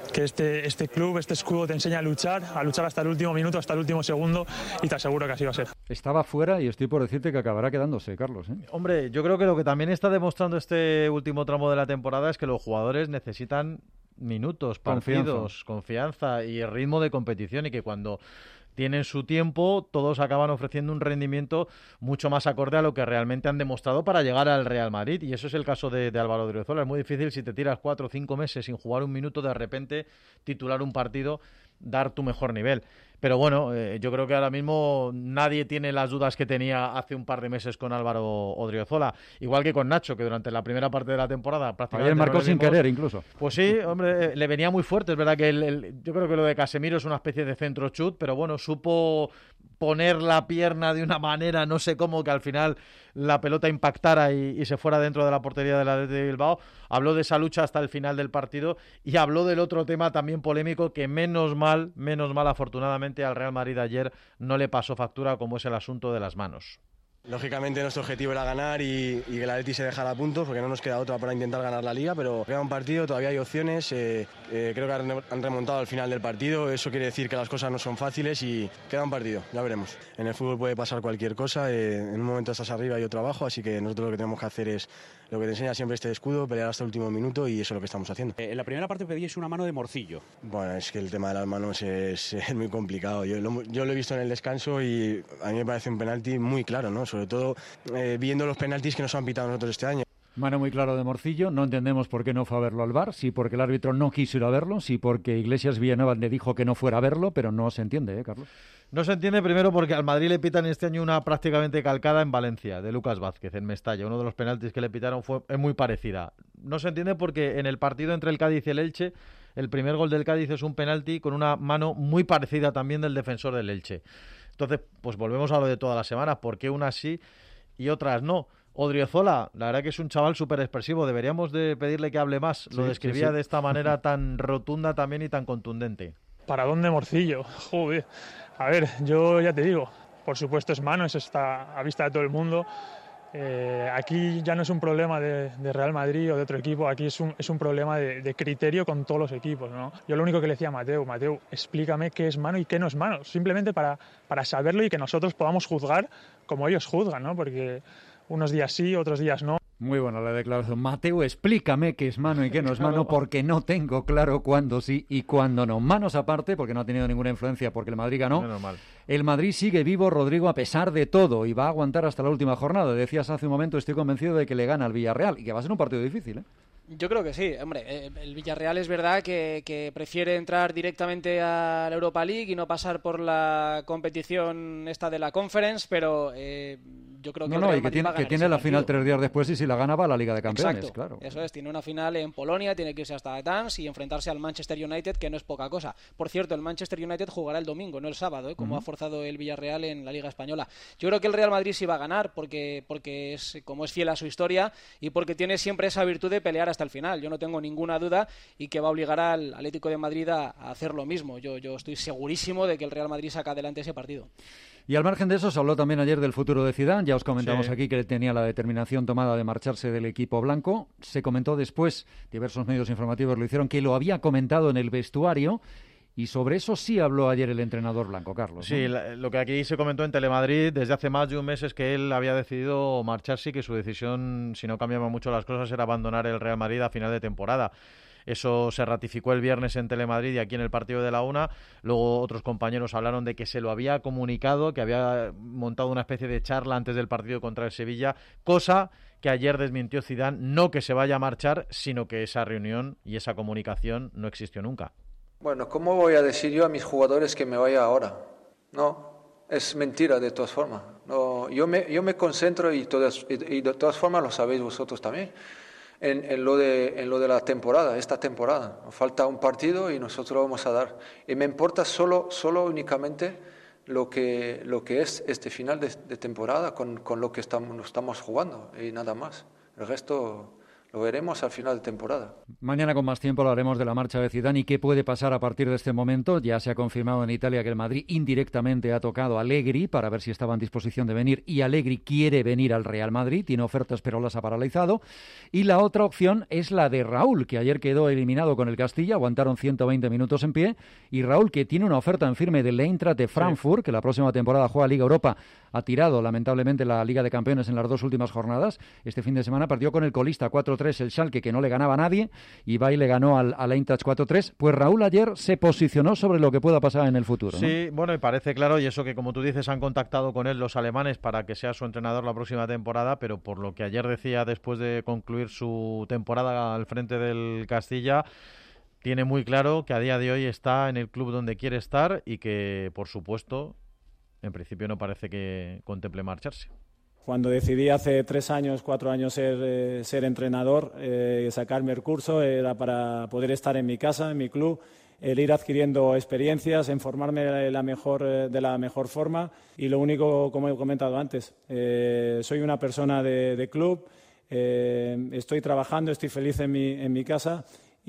este club, este escudo te enseña a luchar hasta el último minuto, hasta el último segundo, y te aseguro que así va a ser. Estaba fuera y estoy por decirte que acabará quedándose, Carlos, ¿eh? Hombre, yo creo que lo que también está demostrando este último tramo de la temporada es que los jugadores necesitan minutos, partidos, confianza y el ritmo de competición, y que cuando tienen su tiempo, todos acaban ofreciendo un rendimiento mucho más acorde a lo que realmente han demostrado para llegar al Real Madrid, y eso es el caso de Álvaro Odriozola. Es muy difícil, si te tiras 4 o 5 meses sin jugar un minuto, de repente titular un partido, dar tu mejor nivel. Pero bueno, yo creo que ahora mismo nadie tiene las dudas que tenía hace un par de meses con Álvaro Odriozola. Igual que con Nacho, que durante la primera parte de la temporada prácticamente... Ayer marcó sin querer, incluso. Pues sí, hombre, le venía muy fuerte. Es verdad que yo creo que lo de Casemiro es una especie de centro chut, pero bueno, supo poner la pierna de una manera, no sé cómo, que al final la pelota impactara y se fuera dentro de la portería del Athletic de Bilbao. Habló de esa lucha hasta el final del partido, y habló del otro tema también polémico, que menos mal, afortunadamente, al Real Madrid ayer no le pasó factura, como es el asunto de las manos. Lógicamente nuestro objetivo era ganar y que el Atleti se dejara puntos, porque no nos queda otra para intentar ganar la Liga, pero queda un partido, todavía hay opciones, creo que han remontado al final del partido, eso quiere decir que las cosas no son fáciles y queda un partido, ya veremos. En el fútbol puede pasar cualquier cosa, en un momento estás arriba y otro abajo, así que nosotros lo que tenemos que hacer es lo que te enseña siempre este escudo, pelear hasta el último minuto, y eso es lo que estamos haciendo. En la primera parte pedíais una mano de Morcillo. Bueno, es que el tema de las manos es muy complicado, yo lo he visto en el descanso y a mí me parece un penalti muy claro, ¿no? Sobre todo viendo los penaltis que nos han pitado nosotros este año. Mano muy claro de Morcillo, no entendemos por qué no fue a verlo al VAR, sí porque el árbitro no quiso ir a verlo, sí porque Iglesias Villanueva le dijo que no fuera a verlo, pero no se entiende, Carlos. No se entiende, primero porque al Madrid le pitan este año una prácticamente calcada en Valencia, de Lucas Vázquez, en Mestalla. Uno de los penaltis que le pitaron es muy parecida. No se entiende porque en el partido entre el Cádiz y el Elche, el primer gol del Cádiz es un penalti con una mano muy parecida también del defensor del Elche. Entonces, pues volvemos a lo de todas las semanas, ¿por qué unas sí y otras no? Odriozola, la verdad que es un chaval súper expresivo, deberíamos de pedirle que hable más. Lo describía de esta manera tan rotunda también y tan contundente. ¿Para dónde Morcillo? Joder. A ver, yo ya te digo, por supuesto es mano, eso está a vista de todo el mundo. Aquí ya no es un problema de Real Madrid o de otro equipo, aquí es un problema de criterio con todos los equipos, ¿no? Yo lo único que le decía a Mateu, explícame qué es mano y qué no es mano, simplemente para saberlo y que nosotros podamos juzgar como ellos juzgan, ¿no? Porque unos días sí, otros días no. Muy buena la declaración. Mateu, explícame qué es mano y qué no es mano, porque no tengo claro cuándo sí y cuándo no. Manos aparte, porque no ha tenido ninguna influencia, porque el Madrid ganó. El Madrid sigue vivo, Rodrigo, a pesar de todo, y va a aguantar hasta la última jornada. Decías hace un momento, estoy convencido de que le gana al Villarreal y que va a ser un partido difícil, ¿eh? Yo creo que sí, hombre, el Villarreal es verdad que prefiere entrar directamente a la Europa League y no pasar por la competición esta de la Conference, pero yo creo que y que tiene la final 3 días después, y si la gana va a la Liga de Campeones. Exacto, claro. Eso es, tiene una final en Polonia, tiene que irse hasta Gdansk y enfrentarse al Manchester United, que no es poca cosa. Por cierto, el Manchester United jugará el domingo, no el sábado, como ha forzado el Villarreal en la Liga Española. Yo creo que el Real Madrid sí va a ganar porque es como es fiel a su historia y porque tiene siempre esa virtud de pelear hasta el final. Yo no tengo ninguna duda y que va a obligar al Atlético de Madrid a hacer lo mismo. Yo estoy segurísimo de que el Real Madrid saca adelante ese partido. Y al margen de eso, se habló también ayer del futuro de Zidane. Ya os comentamos aquí que él tenía la determinación tomada de marcharse del equipo blanco. Se comentó después, diversos medios informativos lo hicieron, que lo había comentado en el vestuario. Y sobre eso sí habló ayer el entrenador blanco, Carlos. Sí, lo que aquí se comentó en Telemadrid desde hace más de un mes es que él había decidido marcharse y que su decisión, si no cambiaban mucho las cosas, era abandonar el Real Madrid a final de temporada. Eso se ratificó el viernes en Telemadrid y aquí en el partido de la Una. Luego otros compañeros hablaron de que se lo había comunicado, que había montado una especie de charla antes del partido contra el Sevilla, cosa que ayer desmintió Zidane, no que se vaya a marchar, sino que esa reunión y esa comunicación no existió nunca. Bueno, ¿cómo voy a decir yo a mis jugadores que me vaya ahora? No, es mentira de todas formas. No, yo me concentro y de todas formas lo sabéis vosotros también. En lo de la temporada, esta temporada. Nos falta un partido y nosotros lo vamos a dar. Y me importa solo únicamente lo que es este final de temporada con lo que estamos jugando y nada más. El resto lo veremos al final de temporada. Mañana con más tiempo hablaremos de la marcha de Zidane y qué puede pasar a partir de este momento. Ya se ha confirmado en Italia que el Madrid indirectamente ha tocado a Allegri para ver si estaba en disposición de venir, y Allegri quiere venir al Real Madrid, tiene ofertas pero las ha paralizado. Y la otra opción es la de Raúl, que ayer quedó eliminado con el Castilla, aguantaron 120 minutos en pie, y Raúl, que tiene una oferta en firme del Eintracht de Frankfurt, que la próxima temporada juega Liga Europa, ha tirado lamentablemente la Liga de Campeones en las 2 últimas jornadas. Este fin de semana perdió con el colista 4-3 el Schalke, que no le ganaba a nadie, y va y le ganó al Eintracht 4-3. Pues Raúl ayer se posicionó sobre lo que pueda pasar en el futuro, ¿no? Sí, bueno, y parece claro, y eso que como tú dices han contactado con él los alemanes para que sea su entrenador la próxima temporada, pero por lo que ayer decía después de concluir su temporada al frente del Castilla, tiene muy claro que a día de hoy está en el club donde quiere estar y que, por supuesto, en principio no parece que contemple marcharse. Cuando decidí hace 4 años ser entrenador, sacarme el curso, era para poder estar en mi casa, en mi club, el ir adquiriendo experiencias, en formarme de la mejor forma. Y lo único, como he comentado antes, soy una persona de club, estoy trabajando, estoy feliz en mi casa.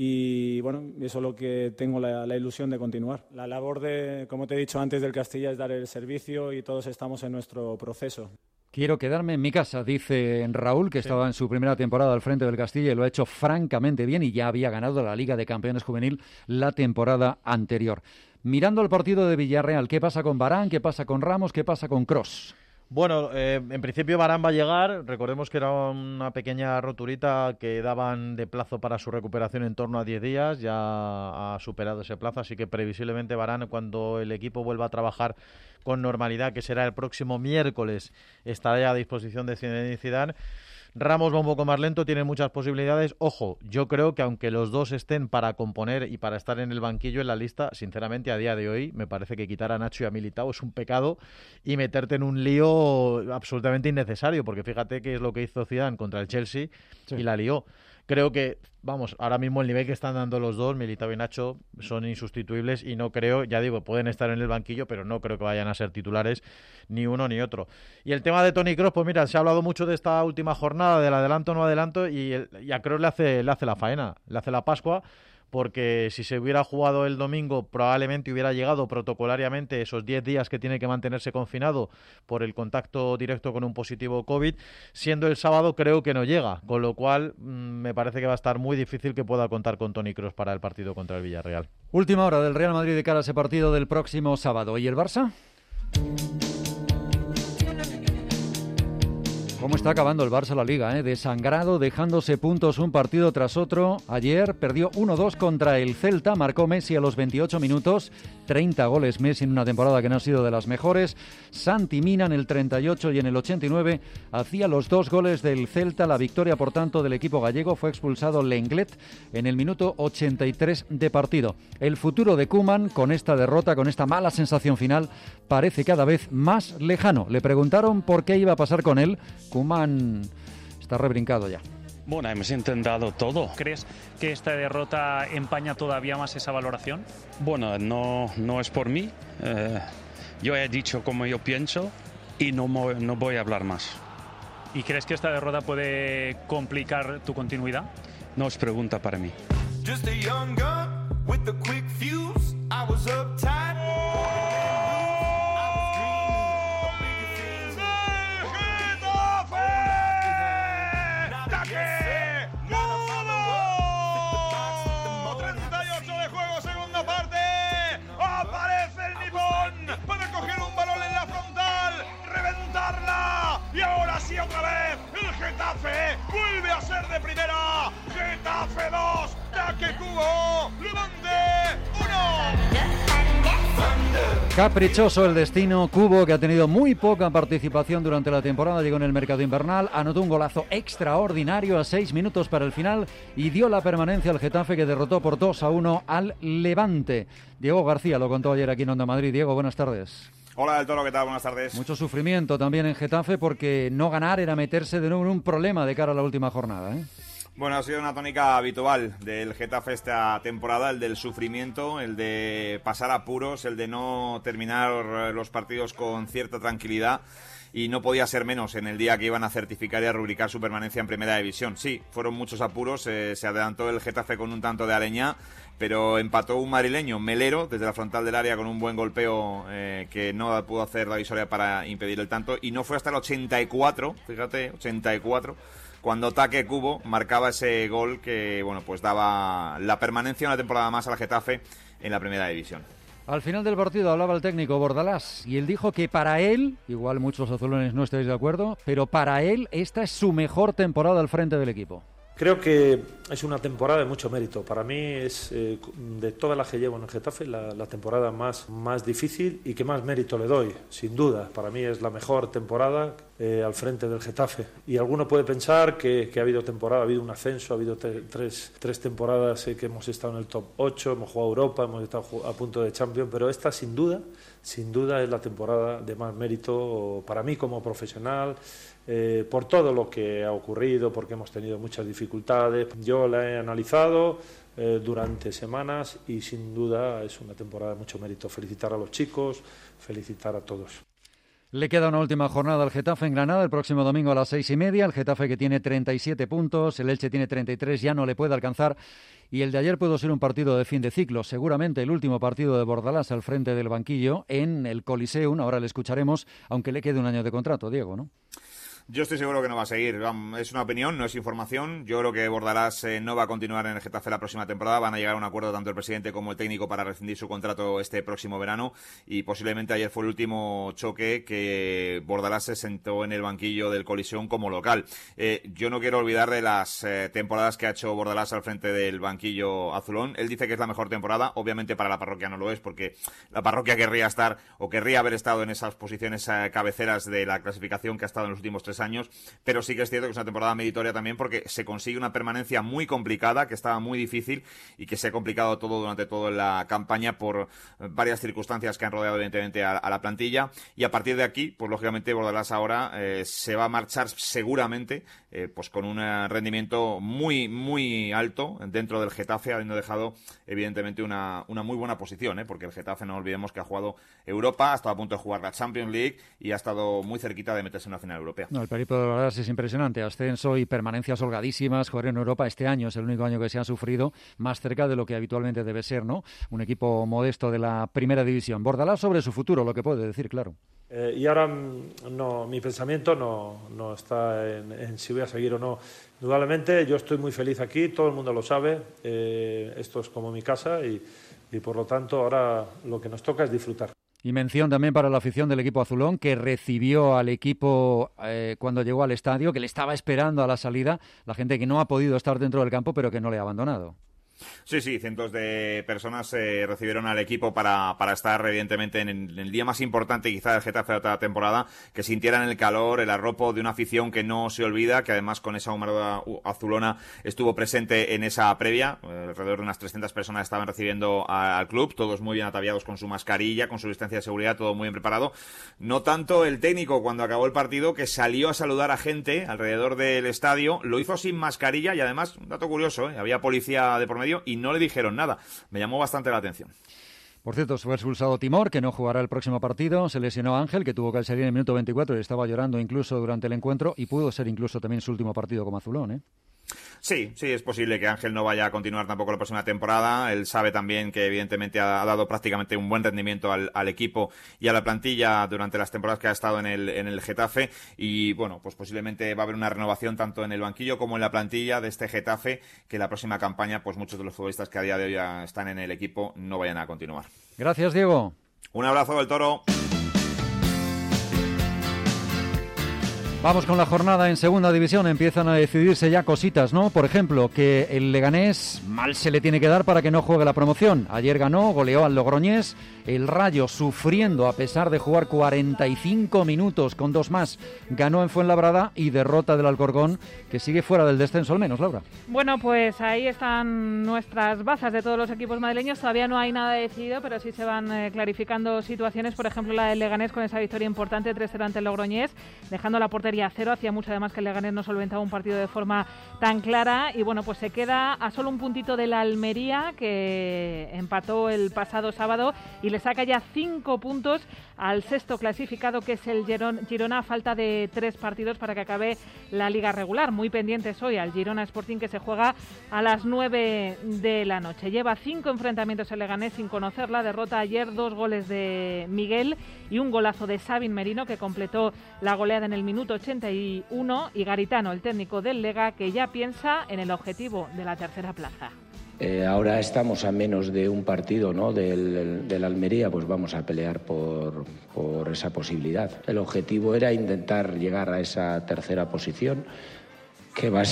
Y bueno, eso es lo que tengo la ilusión de continuar. La labor como te he dicho antes, del Castilla es dar el servicio y todos estamos en nuestro proceso. Quiero quedarme en mi casa, dice Raúl, que estaba en su primera temporada al frente del Castilla y lo ha hecho francamente bien, y ya había ganado la Liga de Campeones Juvenil la temporada anterior. Mirando el partido de Villarreal, ¿qué pasa con Varane? ¿Qué pasa con Ramos? ¿Qué pasa con Kroos? Bueno, en principio Varane va a llegar. Recordemos que era una pequeña roturita que daban de plazo para su recuperación en torno a 10 días. Ya ha superado ese plazo, así que previsiblemente Varane, cuando el equipo vuelva a trabajar con normalidad, que será el próximo miércoles, estará a disposición de Zinedine Zidane. Ramos va un poco más lento, tiene muchas posibilidades. Ojo, yo creo que aunque los dos estén para componer y para estar en el banquillo en la lista, sinceramente a día de hoy me parece que quitar a Nacho y a Militao es un pecado y meterte en un lío absolutamente innecesario, porque fíjate qué es lo que hizo Zidane contra el Chelsea y la lió. Creo que, vamos, ahora mismo el nivel que están dando los dos, Militao y Nacho, son insustituibles y no creo, ya digo, pueden estar en el banquillo, pero no creo que vayan a ser titulares ni uno ni otro. Y el tema de Toni Kroos, pues mira, se ha hablado mucho de esta última jornada, del adelanto o no adelanto, y a Kroos le hace la faena, le hace la Pascua, porque si se hubiera jugado el domingo probablemente hubiera llegado protocolariamente esos 10 días que tiene que mantenerse confinado por el contacto directo con un positivo COVID. Siendo el sábado creo que no llega, con lo cual me parece que va a estar muy difícil que pueda contar con Toni Kroos para el partido contra el Villarreal. Última hora del Real Madrid de cara a ese partido del próximo sábado. ¿Y el Barça? ¿Cómo está acabando el Barça la Liga? Desangrado, dejándose puntos un partido tras otro. Ayer perdió 1-2 contra el Celta, marcó Messi a los 28 minutos, 30 goles Messi en una temporada que no ha sido de las mejores. Santi Mina en el 38 y en el 89 hacía los 2 goles del Celta. La victoria, por tanto, del equipo gallego. Fue expulsado Lenglet en el minuto 83 de partido. El futuro de Koeman, con esta derrota, con esta mala sensación final, parece cada vez más lejano. Le preguntaron por qué iba a pasar con él. Koeman está rebrincado ya. Bueno, hemos intentado todo. ¿Crees que esta derrota empaña todavía más esa valoración? Bueno, no es por mí. Yo he dicho como yo pienso y no voy a hablar más. ¿Y crees que esta derrota puede complicar tu continuidad? No es pregunta para mí. Y ahora sí, otra vez, el Getafe vuelve a ser de primera. Getafe 2, Taque Kubo, Levante 1. Caprichoso el destino. Kubo, que ha tenido muy poca participación durante la temporada, llegó en el mercado invernal, anotó un golazo extraordinario a 6 minutos para el final y dio la permanencia al Getafe, que derrotó por 2-1 al Levante. Diego García lo contó ayer aquí en Onda Madrid. Diego, buenas tardes. Hola del Toro, ¿qué tal? Buenas tardes. Mucho sufrimiento también en Getafe, porque no ganar era meterse de nuevo en un problema de cara a la última jornada, ¿eh? Bueno, ha sido una tónica habitual del Getafe esta temporada, el del sufrimiento, el de pasar apuros, el de no terminar los partidos con cierta tranquilidad. Y no podía ser menos en el día que iban a certificar y a rubricar su permanencia en Primera División. Sí, fueron muchos apuros, se adelantó el Getafe con un tanto de Aleñá, pero empató un madrileño, Melero, desde la frontal del área con un buen golpeo que no pudo hacer la visoria para impedir el tanto, y no fue hasta el 84, fíjate, 84, cuando Taque Kubo marcaba ese gol que, bueno, pues daba la permanencia una temporada más al Getafe en la Primera División. Al final del partido hablaba el técnico Bordalás y él dijo que para él, igual muchos azulones no estáis de acuerdo, pero para él esta es su mejor temporada al frente del equipo. Creo que es una temporada de mucho mérito. Para mí es, de todas las que llevo en el Getafe, la temporada más difícil y que más mérito le doy, sin duda. Para mí es la mejor temporada al frente del Getafe. Y alguno puede pensar que ha habido temporada, ha habido un ascenso, ha habido tres temporadas que hemos estado en el top 8, hemos jugado Europa, hemos estado a punto de Champions, pero esta sin duda es la temporada de más mérito para mí como profesional, por todo lo que ha ocurrido, porque hemos tenido muchas dificultades. Yo la he analizado durante semanas y sin duda es una temporada de mucho mérito. Felicitar a los chicos, felicitar a todos. Le queda una última jornada al Getafe en Granada el próximo domingo a las 6:30. El Getafe, que tiene 37 puntos, el Elche tiene 33, ya no le puede alcanzar. Y el de ayer pudo ser un partido de fin de ciclo, seguramente el último partido de Bordalás al frente del banquillo en el Coliseum. Ahora le escucharemos, aunque le quede un año de contrato, Diego, ¿no? Yo estoy seguro que no va a seguir. Es una opinión, no es información. Yo creo que Bordalás no va a continuar en el Getafe la próxima temporada. Van a llegar a un acuerdo tanto el presidente como el técnico para rescindir su contrato este próximo verano. Y posiblemente ayer fue el último choque que Bordalás se sentó en el banquillo del Coliseum como local. Yo no quiero olvidar de las temporadas que ha hecho Bordalás al frente del banquillo azulón. Él dice que es la mejor temporada. Obviamente para la parroquia no lo es, porque la parroquia querría estar o querría haber estado en esas posiciones cabeceras de la clasificación que ha estado en los últimos 3 años, pero sí que es cierto que es una temporada meritoria también porque se consigue una permanencia muy complicada, que estaba muy difícil y que se ha complicado todo durante toda la campaña por varias circunstancias que han rodeado evidentemente a la plantilla, y a partir de aquí, pues lógicamente Bordalás ahora se va a marchar seguramente pues con un rendimiento muy muy alto dentro del Getafe, habiendo dejado evidentemente una muy buena posición, porque el Getafe, no olvidemos que ha jugado Europa, ha estado a punto de jugar la Champions League y ha estado muy cerquita de meterse en una final europea. No, el periplo de Bordalás es impresionante, ascenso y permanencias holgadísimas, jugar en Europa este año es el único año que se ha sufrido, más cerca de lo que habitualmente debe ser, ¿no? Un equipo modesto de la Primera División. Bordalás sobre su futuro, lo que puede decir, claro. Y ahora no, mi pensamiento no está en si voy a seguir o no. Indudablemente yo estoy muy feliz aquí, todo el mundo lo sabe, esto es como mi casa y por lo tanto ahora lo que nos toca es disfrutar. Y mención también para la afición del equipo azulón, que recibió al equipo cuando llegó al estadio, que le estaba esperando a la salida, la gente que no ha podido estar dentro del campo, pero que no le ha abandonado. Sí, cientos de personas recibieron al equipo para estar, evidentemente, en el día más importante quizá del Getafe de otra temporada, que sintieran el calor, el arropo de una afición que no se olvida, que además con esa humareda azulona estuvo presente en esa previa. Alrededor de unas 300 personas estaban recibiendo al club, todos muy bien ataviados con su mascarilla, con su distancia de seguridad, todo muy bien preparado. No tanto el técnico cuando acabó el partido, que salió a saludar a gente alrededor del estadio, lo hizo sin mascarilla y además, un dato curioso, había policía de por medio y no le dijeron nada. Me llamó bastante la atención. Por cierto, fue expulsado Timor, que no jugará el próximo partido. Se lesionó Ángel, que tuvo que salir en el minuto 24 y estaba llorando incluso durante el encuentro, y pudo ser incluso también su último partido como azulón, ¿eh? Sí, es posible que Ángel no vaya a continuar tampoco la próxima temporada. Él sabe también que evidentemente ha dado prácticamente un buen rendimiento al equipo y a la plantilla durante las temporadas que ha estado en el Getafe, y bueno, pues posiblemente va a haber una renovación tanto en el banquillo como en la plantilla de este Getafe, que la próxima campaña pues muchos de los futbolistas que a día de hoy ya están en el equipo no vayan a continuar. Gracias, Diego. Un abrazo del Toro. Vamos con la jornada en segunda división. Empiezan a decidirse ya cositas, ¿no? Por ejemplo, que el Leganés mal se le tiene que dar para que no juegue la promoción. Ayer ganó, goleó al Logroñés. El Rayo, sufriendo a pesar de jugar 45 minutos con 2 más, ganó en Fuenlabrada, y derrota del Alcorcón, que sigue fuera del descenso al menos, Laura. Bueno, pues ahí están nuestras bazas de todos los equipos madrileños. Todavía no hay nada decidido, pero sí se van clarificando situaciones. Por ejemplo, la del Leganés con esa victoria importante 3-0 ante el Logroñés, dejando la portería a 0. Hacía mucho además que el Leganés no solventaba un partido de forma tan clara, y bueno, pues se queda a solo un puntito de la Almería, que empató el pasado sábado, y le saca ya 5 puntos al sexto clasificado, que es el Girona, a falta de 3 partidos para que acabe la liga regular. Muy pendientes hoy al Girona Sporting, que se juega a las 9 de la noche. Lleva 5 enfrentamientos el Leganés sin conocer la derrota. Ayer 2 goles de Miguel y un golazo de Sabin Merino, que completó la goleada en el minuto 81, y Garitano, el técnico del Lega, que ya piensa en el objetivo de la tercera plaza. Ahora estamos a menos de un partido, ¿no?, del Almería, pues vamos a pelear por esa posibilidad. El objetivo era intentar llegar a esa tercera posición, que va a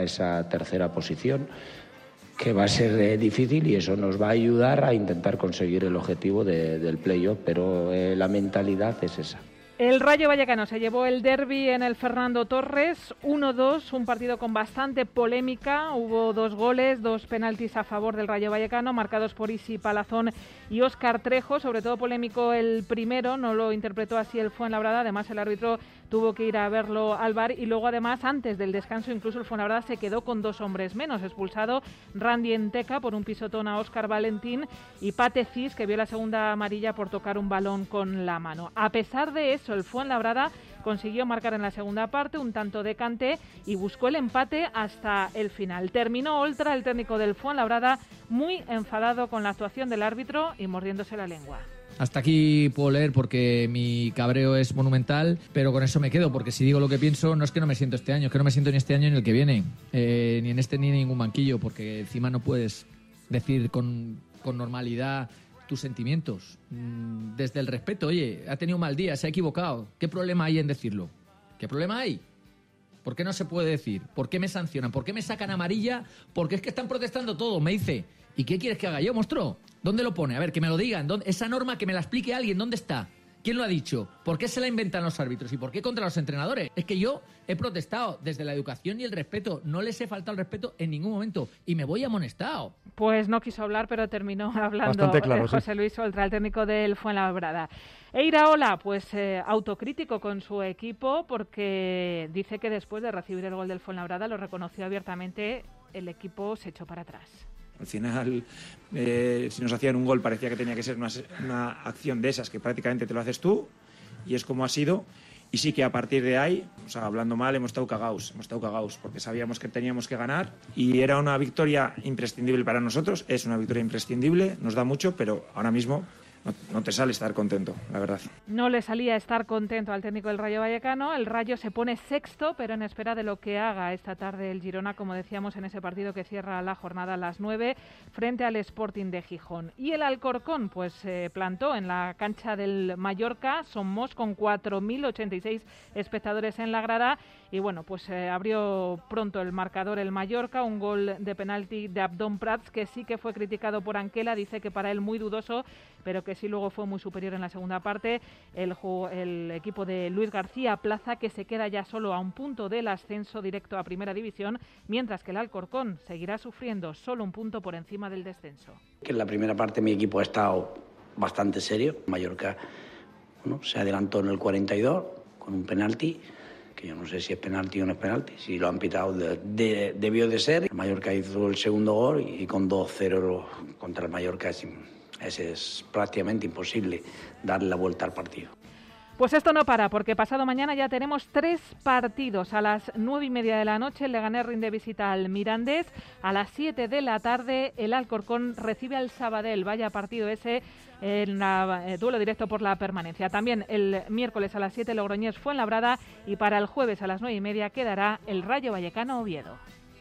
ser difícil, y eso nos va a ayudar a intentar conseguir el objetivo del playoff, pero la mentalidad es esa. El Rayo Vallecano se llevó el derbi en el Fernando Torres, 1-2, un partido con bastante polémica. Hubo 2 goles, 2 penaltis a favor del Rayo Vallecano, marcados por Isi Palazón y Óscar Trejo. Sobre todo polémico el primero, no lo interpretó así el Fuenlabrada. Además, el árbitro tuvo que ir a verlo al VAR, y luego además antes del descanso incluso el Fuenlabrada se quedó con 2 hombres menos. Expulsado Randy Enteca por un pisotón a Óscar Valentín, y Pate Cis, que vio la segunda amarilla por tocar un balón con la mano. A pesar de eso, el Fuenlabrada consiguió marcar en la segunda parte un tanto de Kanté y buscó el empate hasta el final. Terminó Oltra, el técnico del Fuenlabrada, muy enfadado con la actuación del árbitro y mordiéndose la lengua. Hasta aquí puedo leer porque mi cabreo es monumental, pero con eso me quedo, porque si digo lo que pienso, no es que no me siento este año, es que no me siento ni este año ni el que viene, ni en este ni en ningún banquillo, porque encima no puedes decir con normalidad tus sentimientos. Desde el respeto, oye, ha tenido un mal día, se ha equivocado. ¿Qué problema hay en decirlo? ¿Qué problema hay? ¿Por qué no se puede decir? ¿Por qué me sancionan? ¿Por qué me sacan amarilla? Porque es que están protestando todo, me dice. ¿Y qué quieres que haga yo, monstruo? ¿Dónde lo pone? A ver, que me lo digan. Esa norma, que me la explique alguien. ¿Dónde está? ¿Quién lo ha dicho? ¿Por qué se la inventan los árbitros? ¿Y por qué contra los entrenadores? Es que yo he protestado desde la educación y el respeto. No les he faltado el respeto en ningún momento. Y me voy amonestado. Pues no quiso hablar, pero terminó hablando claro, José Luis Oltra, el técnico del Fuenlabrada. E Iraola, pues autocrítico con su equipo, porque dice que después de recibir el gol del Fuenlabrada, lo reconoció abiertamente, el equipo se echó para atrás. Al final, si nos hacían un gol, parecía que tenía que ser una acción de esas, que prácticamente te lo haces tú, y es como ha sido. Y sí que a partir de ahí, o sea, hablando mal, hemos estado cagados, porque sabíamos que teníamos que ganar, y era una victoria imprescindible para nosotros. Es una victoria imprescindible, nos da mucho, pero ahora mismo no te sale estar contento, la verdad. No le salía estar contento al técnico del Rayo Vallecano. El Rayo se pone sexto, pero en espera de lo que haga esta tarde el Girona, como decíamos, en ese partido que cierra la jornada a las 9 frente al Sporting de Gijón. Y el Alcorcón pues se plantó en la cancha del Mallorca, Somos, con 4.086 espectadores en la grada. Y bueno, pues abrió pronto el marcador el Mallorca, un gol de penalti de Abdón Prats, que sí que fue criticado por Anquela, dice que para él muy dudoso, pero que sí luego fue muy superior en la segunda parte. El equipo de Luis García Plaza, que se queda ya solo a un punto del ascenso directo a Primera División, mientras que el Alcorcón seguirá sufriendo solo un punto por encima del descenso. Que en la primera parte mi equipo ha estado bastante serio. Mallorca se adelantó en el 42 con un penalti, que yo no sé si es penalti o no es penalti, si lo han pitado debió de ser. El Mallorca hizo el segundo gol y con 2-0 contra el Mallorca es prácticamente imposible darle la vuelta al partido. Pues esto no para, porque pasado mañana ya tenemos 3 partidos. A las 9:30 de la noche el Leganés rinde visita al Mirandés. A las 7 de la tarde el Alcorcón recibe al Sabadell. Vaya partido ese en duelo directo por la permanencia. También el miércoles a las 7 Logroñés Fuenlabrada, y para el jueves a las 9:30 quedará el Rayo Vallecano Oviedo.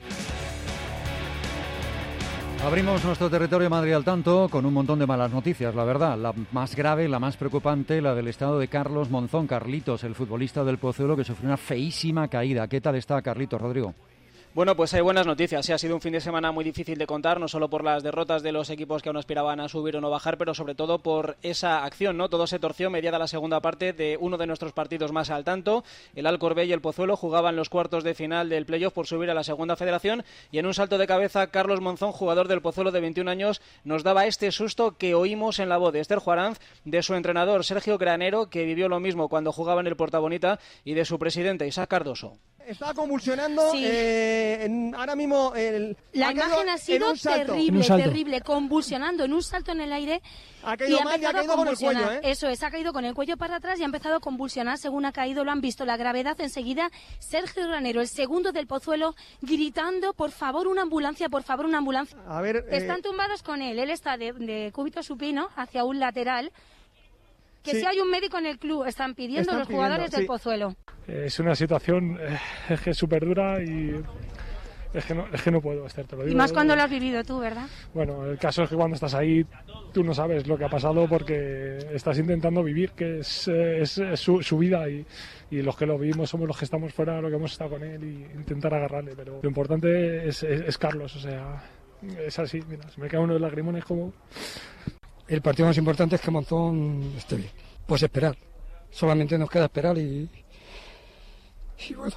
Abrimos nuestro territorio Madrid al tanto con un montón de malas noticias, la verdad. La más grave, la más preocupante, la del estado de Carlos Monzón. Carlitos, el futbolista del Pozuelo, que sufrió una feísima caída. ¿Qué tal está Carlitos, Rodrigo? Bueno, pues hay buenas noticias. Sí, ha sido un fin de semana muy difícil de contar, no solo por las derrotas de los equipos que aún aspiraban a subir o no bajar, pero sobre todo por esa acción, ¿no? Todo se torció mediada la segunda parte de uno de nuestros partidos más al tanto. El Alcorcón y el Pozuelo jugaban los cuartos de final del playoff por subir a la segunda federación, y en un salto de cabeza Carlos Monzón, jugador del Pozuelo de 21 años, nos daba este susto que oímos en la voz de Esther Juaranz, de su entrenador Sergio Granero, que vivió lo mismo cuando jugaba en el Portabonita, y de su presidente Isaac Cardoso. Está convulsionando, sí. Ahora mismo la imagen ha sido terrible, convulsionando en un salto en el aire. Ha caído mal y ha caído con el cuello, ¿eh? Eso es, ha caído con el cuello para atrás y ha empezado a convulsionar según ha caído. Lo han visto la gravedad enseguida. Sergio Granero, el segundo del Pozuelo, gritando, por favor una ambulancia, por favor una ambulancia. A ver, están tumbados con él está de cúbito supino hacia un lateral. Que si hay un médico en el club, están pidiendo los jugadores del Pozuelo. Es una situación es que es súper dura y es que no puedo, Esther, te lo digo. Y más cuando lo has vivido tú, ¿verdad? Bueno, el caso es que cuando estás ahí tú no sabes lo que ha pasado porque estás intentando vivir, que es su vida, y los que lo vivimos somos los que estamos fuera, los que hemos estado con él, y intentar agarrarle. Pero lo importante es Carlos, o sea, es así, mira, se me caen unos lagrimones como... El partido más importante es que Monzón esté bien. Pues esperar. Solamente nos queda esperar y bueno.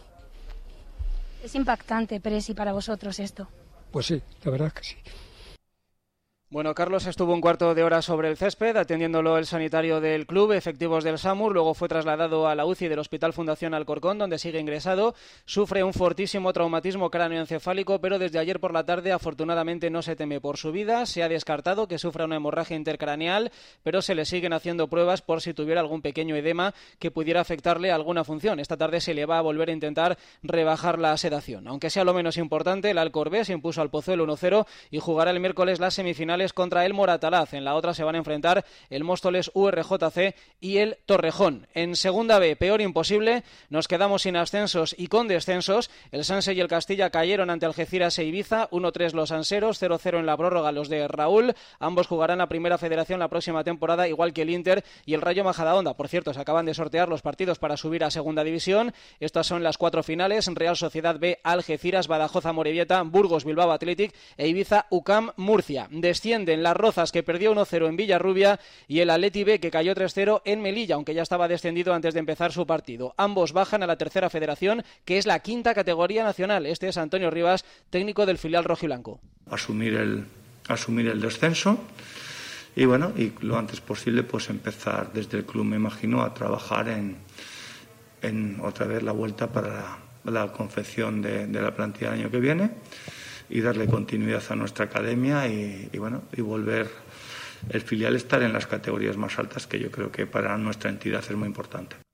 Es impactante, Presi, para vosotros esto. Pues sí, la verdad es que sí. Bueno, Carlos estuvo un cuarto de hora sobre el césped atendiéndolo el sanitario del club, efectivos del SAMUR, luego fue trasladado a la UCI del Hospital Fundación Alcorcón, donde sigue ingresado. Sufre un fortísimo traumatismo cráneoencefálico, pero desde ayer por la tarde afortunadamente no se teme por su vida. Se ha descartado que sufra una hemorragia intercraneal, pero se le siguen haciendo pruebas por si tuviera algún pequeño edema que pudiera afectarle a alguna función. Esta tarde se le va a volver a intentar rebajar la sedación. Aunque sea lo menos importante, el Alcorcón se impuso al Pozuelo 1-0 y jugará el miércoles las semifinales contra el Moratalaz. En la otra se van a enfrentar el Móstoles URJC y el Torrejón. En segunda B, peor imposible, nos quedamos sin ascensos y con descensos. El Sanse y el Castilla cayeron ante Algeciras e Ibiza, 1-3 los sanseros, 0-0 en la prórroga los de Raúl. Ambos jugarán la Primera Federación la próxima temporada, igual que el Inter y el Rayo Majadahonda. Por cierto, se acaban de sortear los partidos para subir a Segunda División. Estas son las 4 finales: Real Sociedad B, Algeciras, Badajoz Amorebieta, Burgos Bilbao Athletic e Ibiza UCAM Murcia. Descienden Las Rozas, que perdió 1-0 en Villarrubia, y el Atleti B, que cayó 3-0 en Melilla, aunque ya estaba descendido antes de empezar su partido. Ambos bajan a la Tercera Federación, que es la 5ª categoría nacional. Este es Antonio Rivas, técnico del filial rojiblanco. Asumir el descenso y bueno, y lo antes posible pues empezar desde el club, me imagino, a trabajar en otra vez la vuelta para la confección de la plantilla del año que viene, y darle continuidad a nuestra academia y volver el filial a estar en las categorías más altas, que yo creo que para nuestra entidad es muy importante.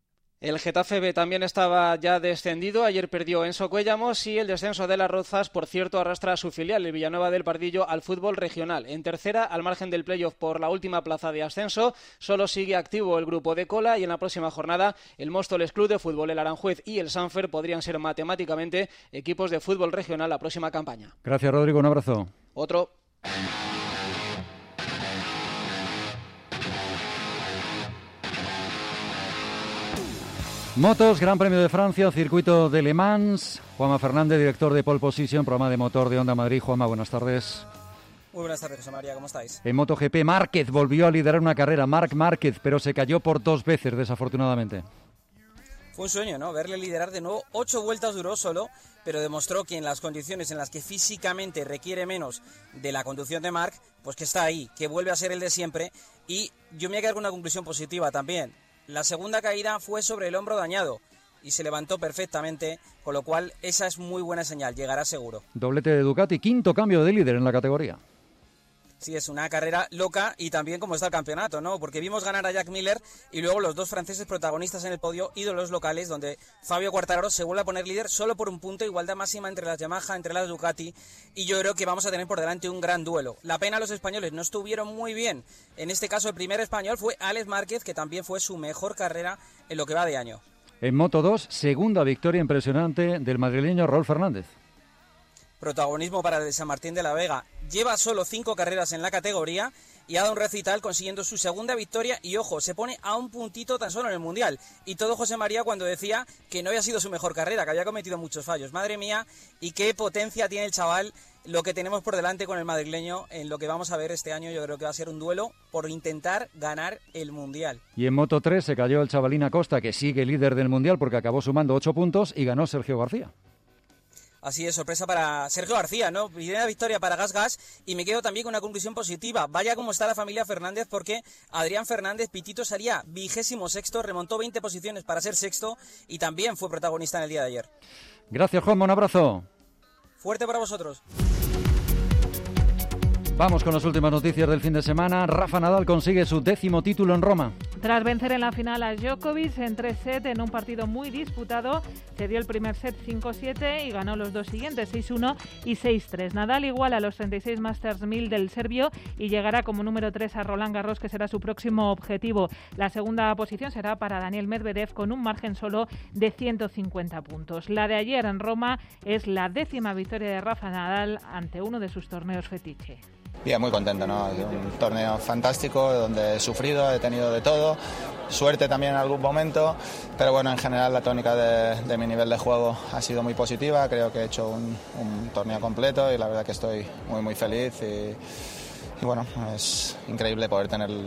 El Getafe B también estaba ya descendido, ayer perdió Enzo Cuellamos y el descenso de Las Rozas, por cierto, arrastra a su filial, el Villanueva del Pardillo, al fútbol regional. En tercera, al margen del playoff por la última plaza de ascenso, solo sigue activo el grupo de cola y en la próxima jornada el Móstoles Club de Fútbol, el Aranjuez y el Sanfer podrían ser matemáticamente equipos de fútbol regional la próxima campaña. Gracias, Rodrigo, un abrazo. Otro. Motos, Gran Premio de Francia, circuito de Le Mans. Juanma Fernández, director de Pole Position, programa de motor de Onda Madrid. Juanma, buenas tardes. Muy buenas tardes, José María, ¿cómo estáis? En MotoGP, Márquez volvió a liderar una carrera, Marc Márquez, pero se cayó por 2 veces, desafortunadamente. Fue un sueño, ¿no? Verle liderar de nuevo. 8 vueltas duró solo, pero demostró que en las condiciones en las que físicamente requiere menos de la conducción de Marc, pues que está ahí, que vuelve a ser el de siempre. Y yo me voy a quedar con una conclusión positiva también. La segunda caída fue sobre el hombro dañado y se levantó perfectamente, con lo cual esa es muy buena señal, llegará seguro. Doblete de Ducati, 5º cambio de líder en la categoría. Sí, es una carrera loca y también como está el campeonato, ¿no? Porque vimos ganar a Jack Miller y luego los 2 franceses protagonistas en el podio, ídolos locales, donde Fabio Quartararo se vuelve a poner líder solo por un punto, igualdad máxima entre las Yamaha, entre las Ducati, y yo creo que vamos a tener por delante un gran duelo. La pena, los españoles no estuvieron muy bien. En este caso, el primer español fue Alex Márquez, que también fue su mejor carrera en lo que va de año. En Moto2, segunda victoria impresionante del madrileño Raúl Fernández. Protagonismo para el de San Martín de la Vega. Lleva solo 5 carreras en la categoría y ha dado un recital consiguiendo su segunda victoria y, ojo, se pone a un puntito tan solo en el Mundial. Y todo José María cuando decía que no había sido su mejor carrera, que había cometido muchos fallos. Madre mía, y qué potencia tiene el chaval. Lo que tenemos por delante con el madrileño en lo que vamos a ver este año, yo creo que va a ser un duelo por intentar ganar el Mundial. Y en Moto3 se cayó el chavalín Acosta, que sigue líder del Mundial porque acabó sumando 8 puntos y ganó Sergio García. Así es, sorpresa para Sergio García, ¿no? Primera victoria para Gas y me quedo también con una conclusión positiva. Vaya cómo está la familia Fernández, porque Adrián Fernández Pitito salía 26º, remontó 20 posiciones para ser 6º y también fue protagonista en el día de ayer. Gracias, Juanma, un abrazo. Fuerte para vosotros. Vamos con las últimas noticias del fin de semana. Rafa Nadal consigue su 10º título en Roma. Tras vencer en la final a Djokovic en 3 sets en un partido muy disputado, se dio el primer set 5-7 y ganó los 2 siguientes, 6-1 y 6-3. Nadal iguala a los 36 Masters 1000 del serbio y llegará como número 3 a Roland Garros, que será su próximo objetivo. La segunda posición será para Daniel Medvedev con un margen solo de 150 puntos. La de ayer en Roma es la 10ª victoria de Rafa Nadal ante uno de sus torneos fetiche. Bien, muy contento, ¿no? Es un torneo fantástico donde he sufrido, he tenido de todo, suerte también en algún momento, pero bueno, en general la tónica de mi nivel de juego ha sido muy positiva. Creo que he hecho un torneo completo y la verdad que estoy muy muy feliz y bueno, es increíble poder tener el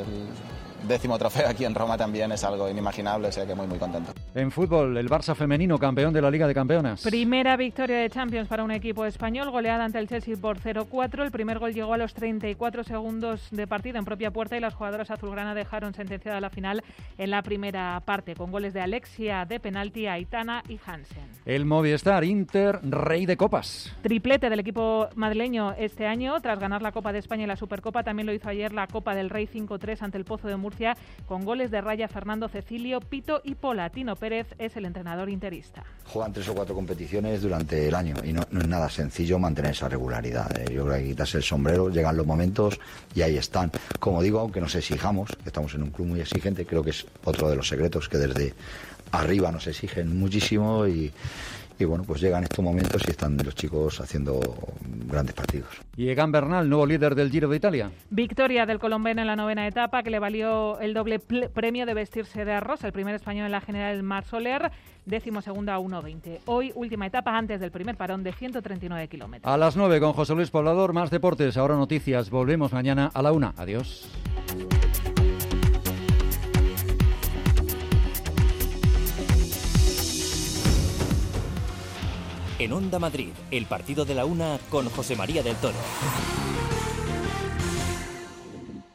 10º trofeo aquí en Roma, también es algo inimaginable, o sea que muy muy contento. En fútbol, el Barça femenino, campeón de la Liga de Campeonas. Primera victoria de Champions para un equipo español, goleada ante el Chelsea por 0-4. El primer gol llegó a los 34 segundos de partido en propia puerta y las jugadoras azulgrana dejaron sentenciada la final en la primera parte, con goles de Alexia de penalti, Aitana y Hansen. El Movistar Inter, rey de copas. Triplete del equipo madrileño este año, tras ganar la Copa de España y la Supercopa, también lo hizo ayer la Copa del Rey 5-3 ante el Pozo de Murcia, con goles de Raya, Fernando Cecilio, Pito y Pola. Tino Pérez es el entrenador interista. Juegan 3 o 4 competiciones durante el año y no es nada sencillo mantener esa regularidad. Yo creo que hay que quitarse el sombrero, llegan los momentos y ahí están. Como digo, aunque nos exijamos, que estamos en un club muy exigente, creo que es otro de los secretos, que desde arriba nos exigen muchísimo y bueno, pues llegan estos momentos y están los chicos haciendo grandes partidos. Y Egan Bernal, nuevo líder del Giro de Italia. Victoria del colombiano en la 9ª etapa, que le valió el doble premio de vestirse de arroz, el primer español en la general Marc Soler, 12ª a 1:20. Hoy, última etapa antes del primer parón de 139 kilómetros. A las 9 con José Luis Poblador, más deportes, ahora noticias. Volvemos mañana a la 1. Adiós. En Onda Madrid, el partido de la 1 con José María del Toro.